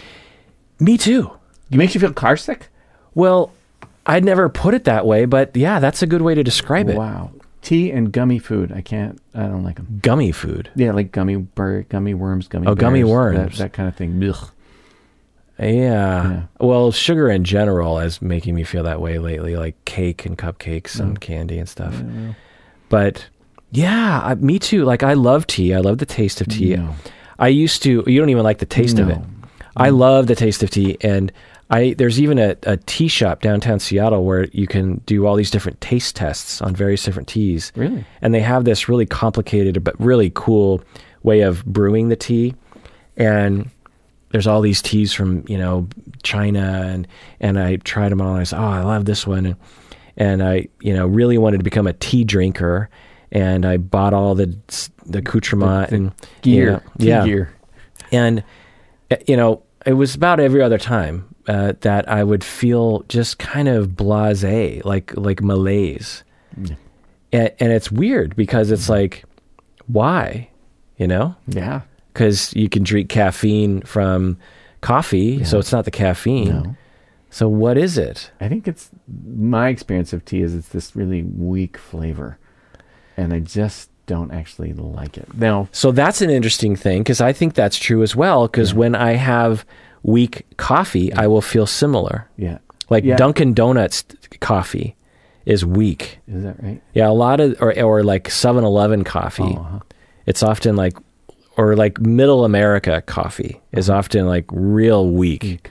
A: Me too.
B: It makes you feel car sick?
A: Well, I'd never put it that way, but yeah, that's a good way to describe it.
B: Wow. Tea and gummy food. I can't, I don't like them.
A: Gummy food?
B: Yeah, like gummy bur- gummy worms, gummy
A: Oh,
B: bears,
A: gummy worms.
B: That, that kind of thing. Ugh.
A: Yeah. yeah. Well, sugar in general is making me feel that way lately, like cake and cupcakes no. and candy and stuff.
B: No.
A: But yeah, I, me too. Like, I love tea. I love the taste of tea.
B: No.
A: I used to, you don't even like the taste
B: no.
A: of it. I love the taste of tea. And I there's even a, a tea shop downtown Seattle where you can do all these different taste tests on various different teas.
B: Really?
A: And they have this really complicated but really cool way of brewing the tea. And there's all these teas from, you know, China, and, and I tried them all, and I said, oh, I love this one. And, and I, you know, really wanted to become a tea drinker, and I bought all the the accoutrement
B: the, the
A: and
B: gear,
A: you know,
B: tea
A: yeah.
B: gear.
A: And, you know, it was about every other time uh, that I would feel just kind of blasé, like like malaise. Mm. And, and it's weird because it's like, why? You know?
B: Yeah.
A: Because you can drink caffeine from coffee, yeah. so it's not the caffeine.
B: No.
A: So what is it?
B: I think it's, my experience of tea is it's this really weak flavor, and I just don't actually like it. Now,
A: so that's an interesting thing, because I think that's true as well, because yeah. when I have weak coffee, yeah. I will feel similar.
B: Yeah.
A: Like
B: yeah.
A: Dunkin' Donuts coffee is weak.
B: Is that right?
A: Yeah, a lot of, or, or like seven eleven coffee.
B: Oh, uh-huh.
A: It's often like, or like Middle America coffee is uh-huh. often like real weak. weak.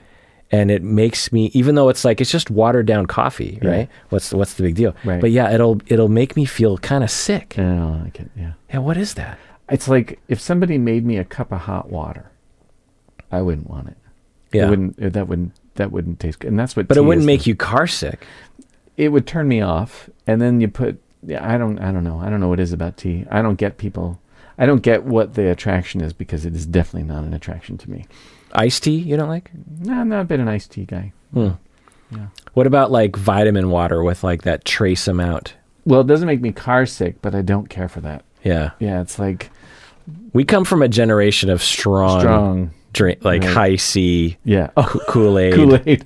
A: And it makes me, even though it's like, it's just watered down coffee,
B: Yeah.
A: right? What's what's the big deal?
B: Right.
A: But yeah, it'll it'll make me feel kind of sick.
B: I don't like it. Yeah.
A: Yeah, what is that?
B: It's like if somebody made me a cup of hot water, I wouldn't want it.
A: Yeah.
B: It wouldn't. That wouldn't. That wouldn't taste good. And that's what.
A: But it
B: tea
A: wouldn't
B: is.
A: make you car sick.
B: It would turn me off. And then you put. Yeah, I don't. I don't know. I don't know what it is about tea. I don't get people. I don't get what the attraction is because it is definitely not an attraction to me.
A: Iced tea, you don't like?
B: No, I'm not been an iced tea guy.
A: Hmm.
B: Yeah.
A: What about like vitamin water with like that trace amount?
B: Well, it doesn't make me car sick, but I don't care for that.
A: Yeah.
B: Yeah, it's like
A: We come from a generation of strong,
B: strong.
A: drink, like
B: Right.
A: high C
B: Yeah. Oh,
A: Kool-Aid.
B: Kool-Aid.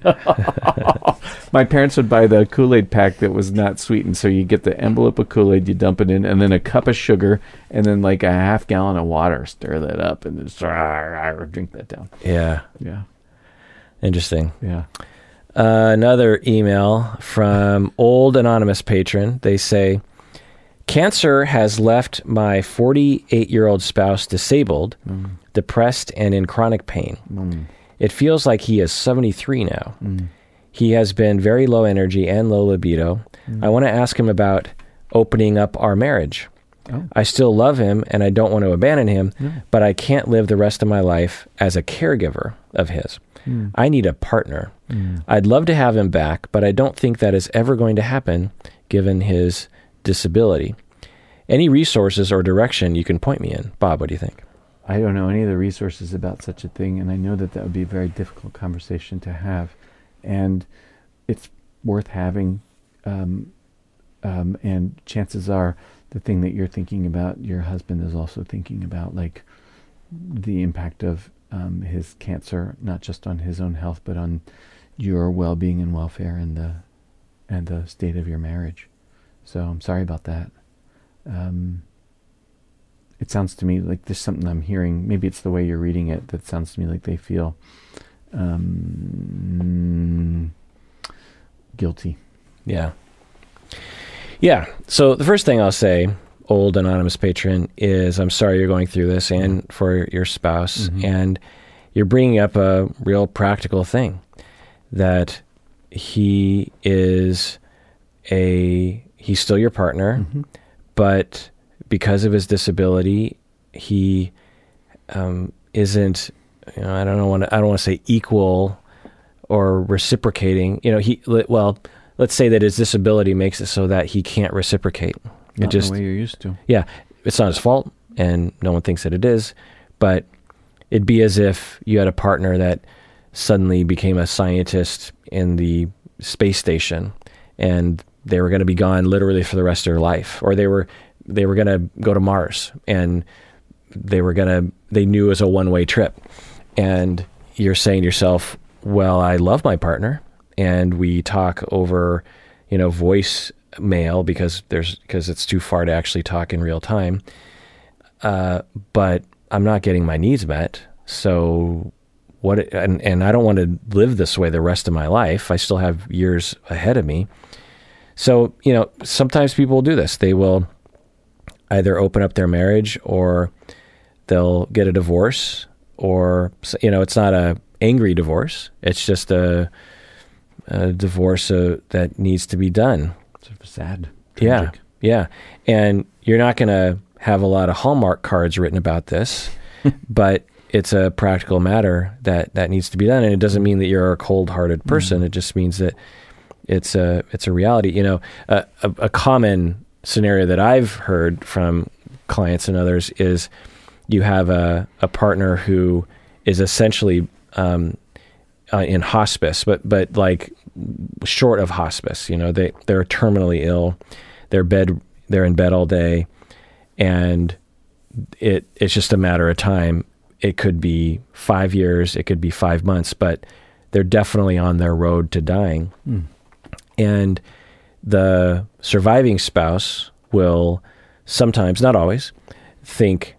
B: My parents would buy the Kool-Aid pack that was not sweetened. So you get the envelope of Kool-Aid, you dump it in, and then a cup of sugar, and then like a half gallon of water. Stir that up, and just drink that down.
A: Yeah.
B: Yeah.
A: Interesting.
B: Yeah.
A: Uh, another email from old anonymous patron. They say, cancer has left my forty-eight-year-old spouse disabled,
B: Mm.
A: depressed, and in chronic pain.
B: Mm.
A: It feels like he is seventy-three now.
B: Mm.
A: He has been very low energy and low libido.
B: Mm.
A: I want to ask him about opening up our marriage.
B: Oh.
A: I still love him and I don't want to abandon him,
B: No.
A: but I can't live the rest of my life as a caregiver of his.
B: Mm.
A: I need a partner.
B: Mm.
A: I'd love to have him back, but I don't think that is ever going to happen given his disability. Any resources or direction you can point me in? Bob, what do you think?
B: I don't know any of the resources about such a thing, and I know that that would be a very difficult conversation to have, and it's worth having. Um, um, and chances are, the thing that you're thinking about, your husband is also thinking about, like the impact of um, his cancer, not just on his own health, but on your well-being and welfare, and the and the state of your marriage. So I'm sorry about that. Um, it sounds to me like there's something I'm hearing. Maybe it's the way you're reading it that sounds to me like they feel um, guilty.
A: Yeah. Yeah. So the first thing I'll say, old anonymous patron, is I'm sorry you're going through this and for your spouse.
B: Mhm.
A: And you're bringing up a real practical thing, that he is a, he's still your partner,
B: Mm-hmm.
A: but because of his disability, he um, isn't, you know, I don't know, I don't want to say equal or reciprocating. You know, he, well, let's say that his disability makes it so that he can't reciprocate.
B: Not
A: It just,
B: the way you're used to.
A: yeah, it's not his fault, and no one thinks that it is, but it'd be as if you had a partner that suddenly became a scientist in the space station, and they were going to be gone literally for the rest of their life, or they were they were going to go to Mars, and they were going to they knew it was a one-way trip, and you're saying to yourself, well, I love my partner, and we talk over, you know, voice mail because there's because it's too far to actually talk in real time, uh, but I'm not getting my needs met, so what? And and I don't want to live this way the rest of my life. I still have years ahead of me. So, you know, sometimes people will do this. They will either open up their marriage, or they'll get a divorce, or, you know, it's not a angry divorce. It's just a, a divorce uh, that needs to be done.
B: Sort of sad.
A: Yeah,
B: Tragic.
A: yeah. And you're not going to have a lot of Hallmark cards written about this, but it's a practical matter that, that needs to be done. And it doesn't mean that you're a cold-hearted person. Mm. It just means that it's a it's a reality. You know, a, a, a common scenario that I've heard from clients and others is you have a, a partner who is essentially um, uh, in hospice, but but like short of hospice. You know, they they're terminally ill. They're bed they're in bed all day, and it it's just a matter of time. It could be five years, it could be five months, but they're definitely on their road to dying. Mm. And the surviving spouse will sometimes, not always, think,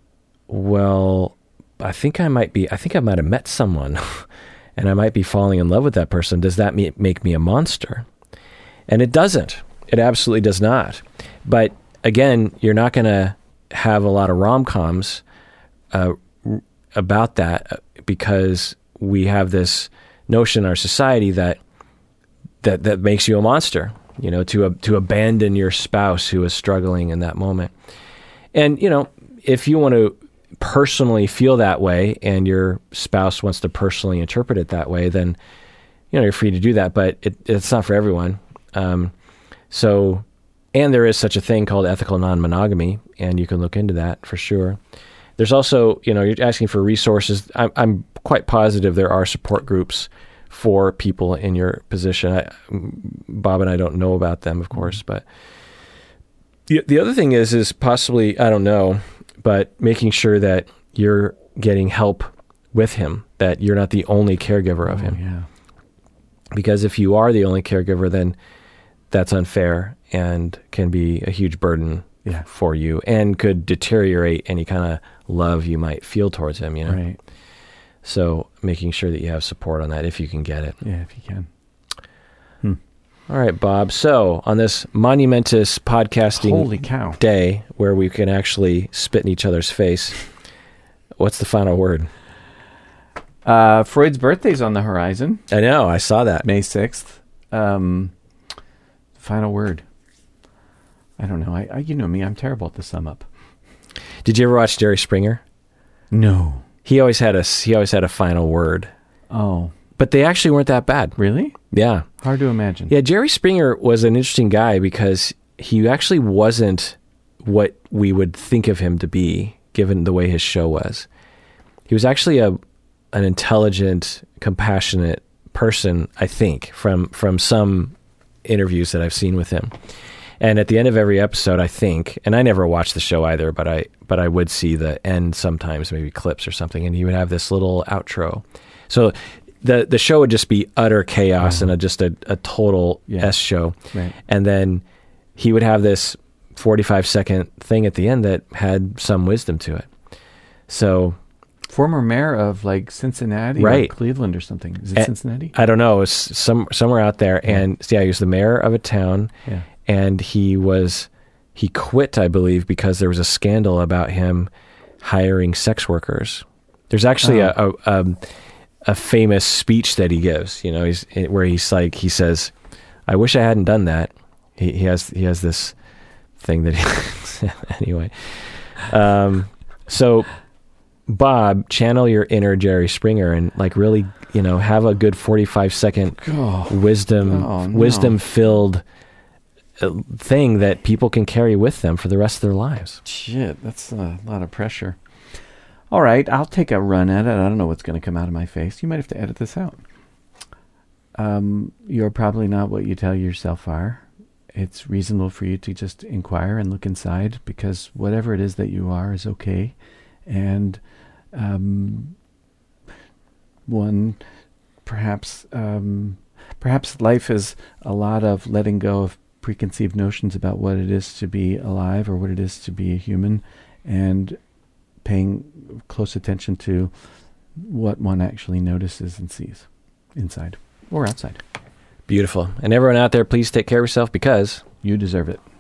A: well, I think I might be, I think I might have met someone and I might be falling in love with that person. Does that make me a monster? And it doesn't. It absolutely does not. But again, you're not going to have a lot of rom-coms uh, about that because we have this notion in our society that that that makes you a monster, you know, to uh, to abandon your spouse who is struggling in that moment. And, you know, if you want to personally feel that way and your spouse wants to personally interpret it that way, then, you know, you're free to do that, but it, it's not for everyone. Um, so, and there is such a thing called ethical non-monogamy, and you can look into that for sure. There's also, you know, you're asking for resources. I'm, I'm quite positive there are support groups for people in your position. I, Bob and I don't know about them, of course, but the, the other thing is, is possibly, I don't know, but making sure that you're getting help with him, that you're not the only caregiver of
B: Oh,
A: him.
B: yeah.
A: Because if you are the only caregiver, then that's unfair and can be a huge burden
B: Yeah.
A: for you and could deteriorate any kind of love you might feel towards him, you know?
B: Right.
A: So making sure that you have support on that if you can get it.
B: Yeah, if you can.
A: All right, Bob. So on this monumentous podcasting
B: Holy cow.
A: day where we can actually spit in each other's face, what's the final word?
B: Uh, Freud's birthday's on the horizon,
A: I know, I saw that.
B: May sixth. Um, final word. I don't know. I, I, you know me, I'm terrible at the sum up.
A: Did you ever watch Jerry Springer?
B: No.
A: He always had a he always had a final word,
B: Oh,
A: but they actually weren't that bad.
B: really?
A: Yeah,
B: Hard to imagine.
A: yeah. Jerry Springer was an interesting guy because he actually wasn't what we would think of him to be, given the way his show was. He was actually a an intelligent, compassionate person, I think, from from some interviews that I've seen with him. And at the end of every episode, I think, and I never watched the show either, but I but I would see the end sometimes, maybe clips or something, and he would have this little outro. So the the show would just be utter chaos and a, just a, a total
B: Yeah.
A: S show.
B: Right.
A: And then he would have this forty-five second thing at the end that had some wisdom to it. So
B: Former mayor of like Cincinnati
A: Right.
B: or Cleveland or something. Is it
A: Eh,
B: Cincinnati?
A: I don't know, it was some somewhere out there.
B: Yeah.
A: And yeah, he was the mayor of a town.
B: Yeah.
A: And he was, he quit, I believe, because there was a scandal about him hiring sex workers. There's actually
B: Oh.
A: a, a, um, a famous speech that he gives, you know, he's where he's like, he says, I wish I hadn't done that. He, he has, he has this thing that he, anyway. Um, so Bob, channel your inner Jerry Springer and like really, you know, have a good forty-five second
B: Oh,
A: wisdom,
B: Oh, no.
A: wisdom filled thing that people can carry with them for the rest of their lives.
B: shit. That's a lot of pressure. All right. I'll take a run at it. I don't know what's going to come out of my face. You might have to edit this out. Um, you're probably not what you tell yourself are. It's reasonable for you to just inquire and look inside because whatever it is that you are is okay. And um, one, perhaps, um, perhaps life is a lot of letting go of preconceived notions about what it is to be alive or what it is to be a human, and paying close attention to what one actually notices and sees inside or outside.
A: Beautiful. And everyone out there, please take care of yourself because
B: You deserve it.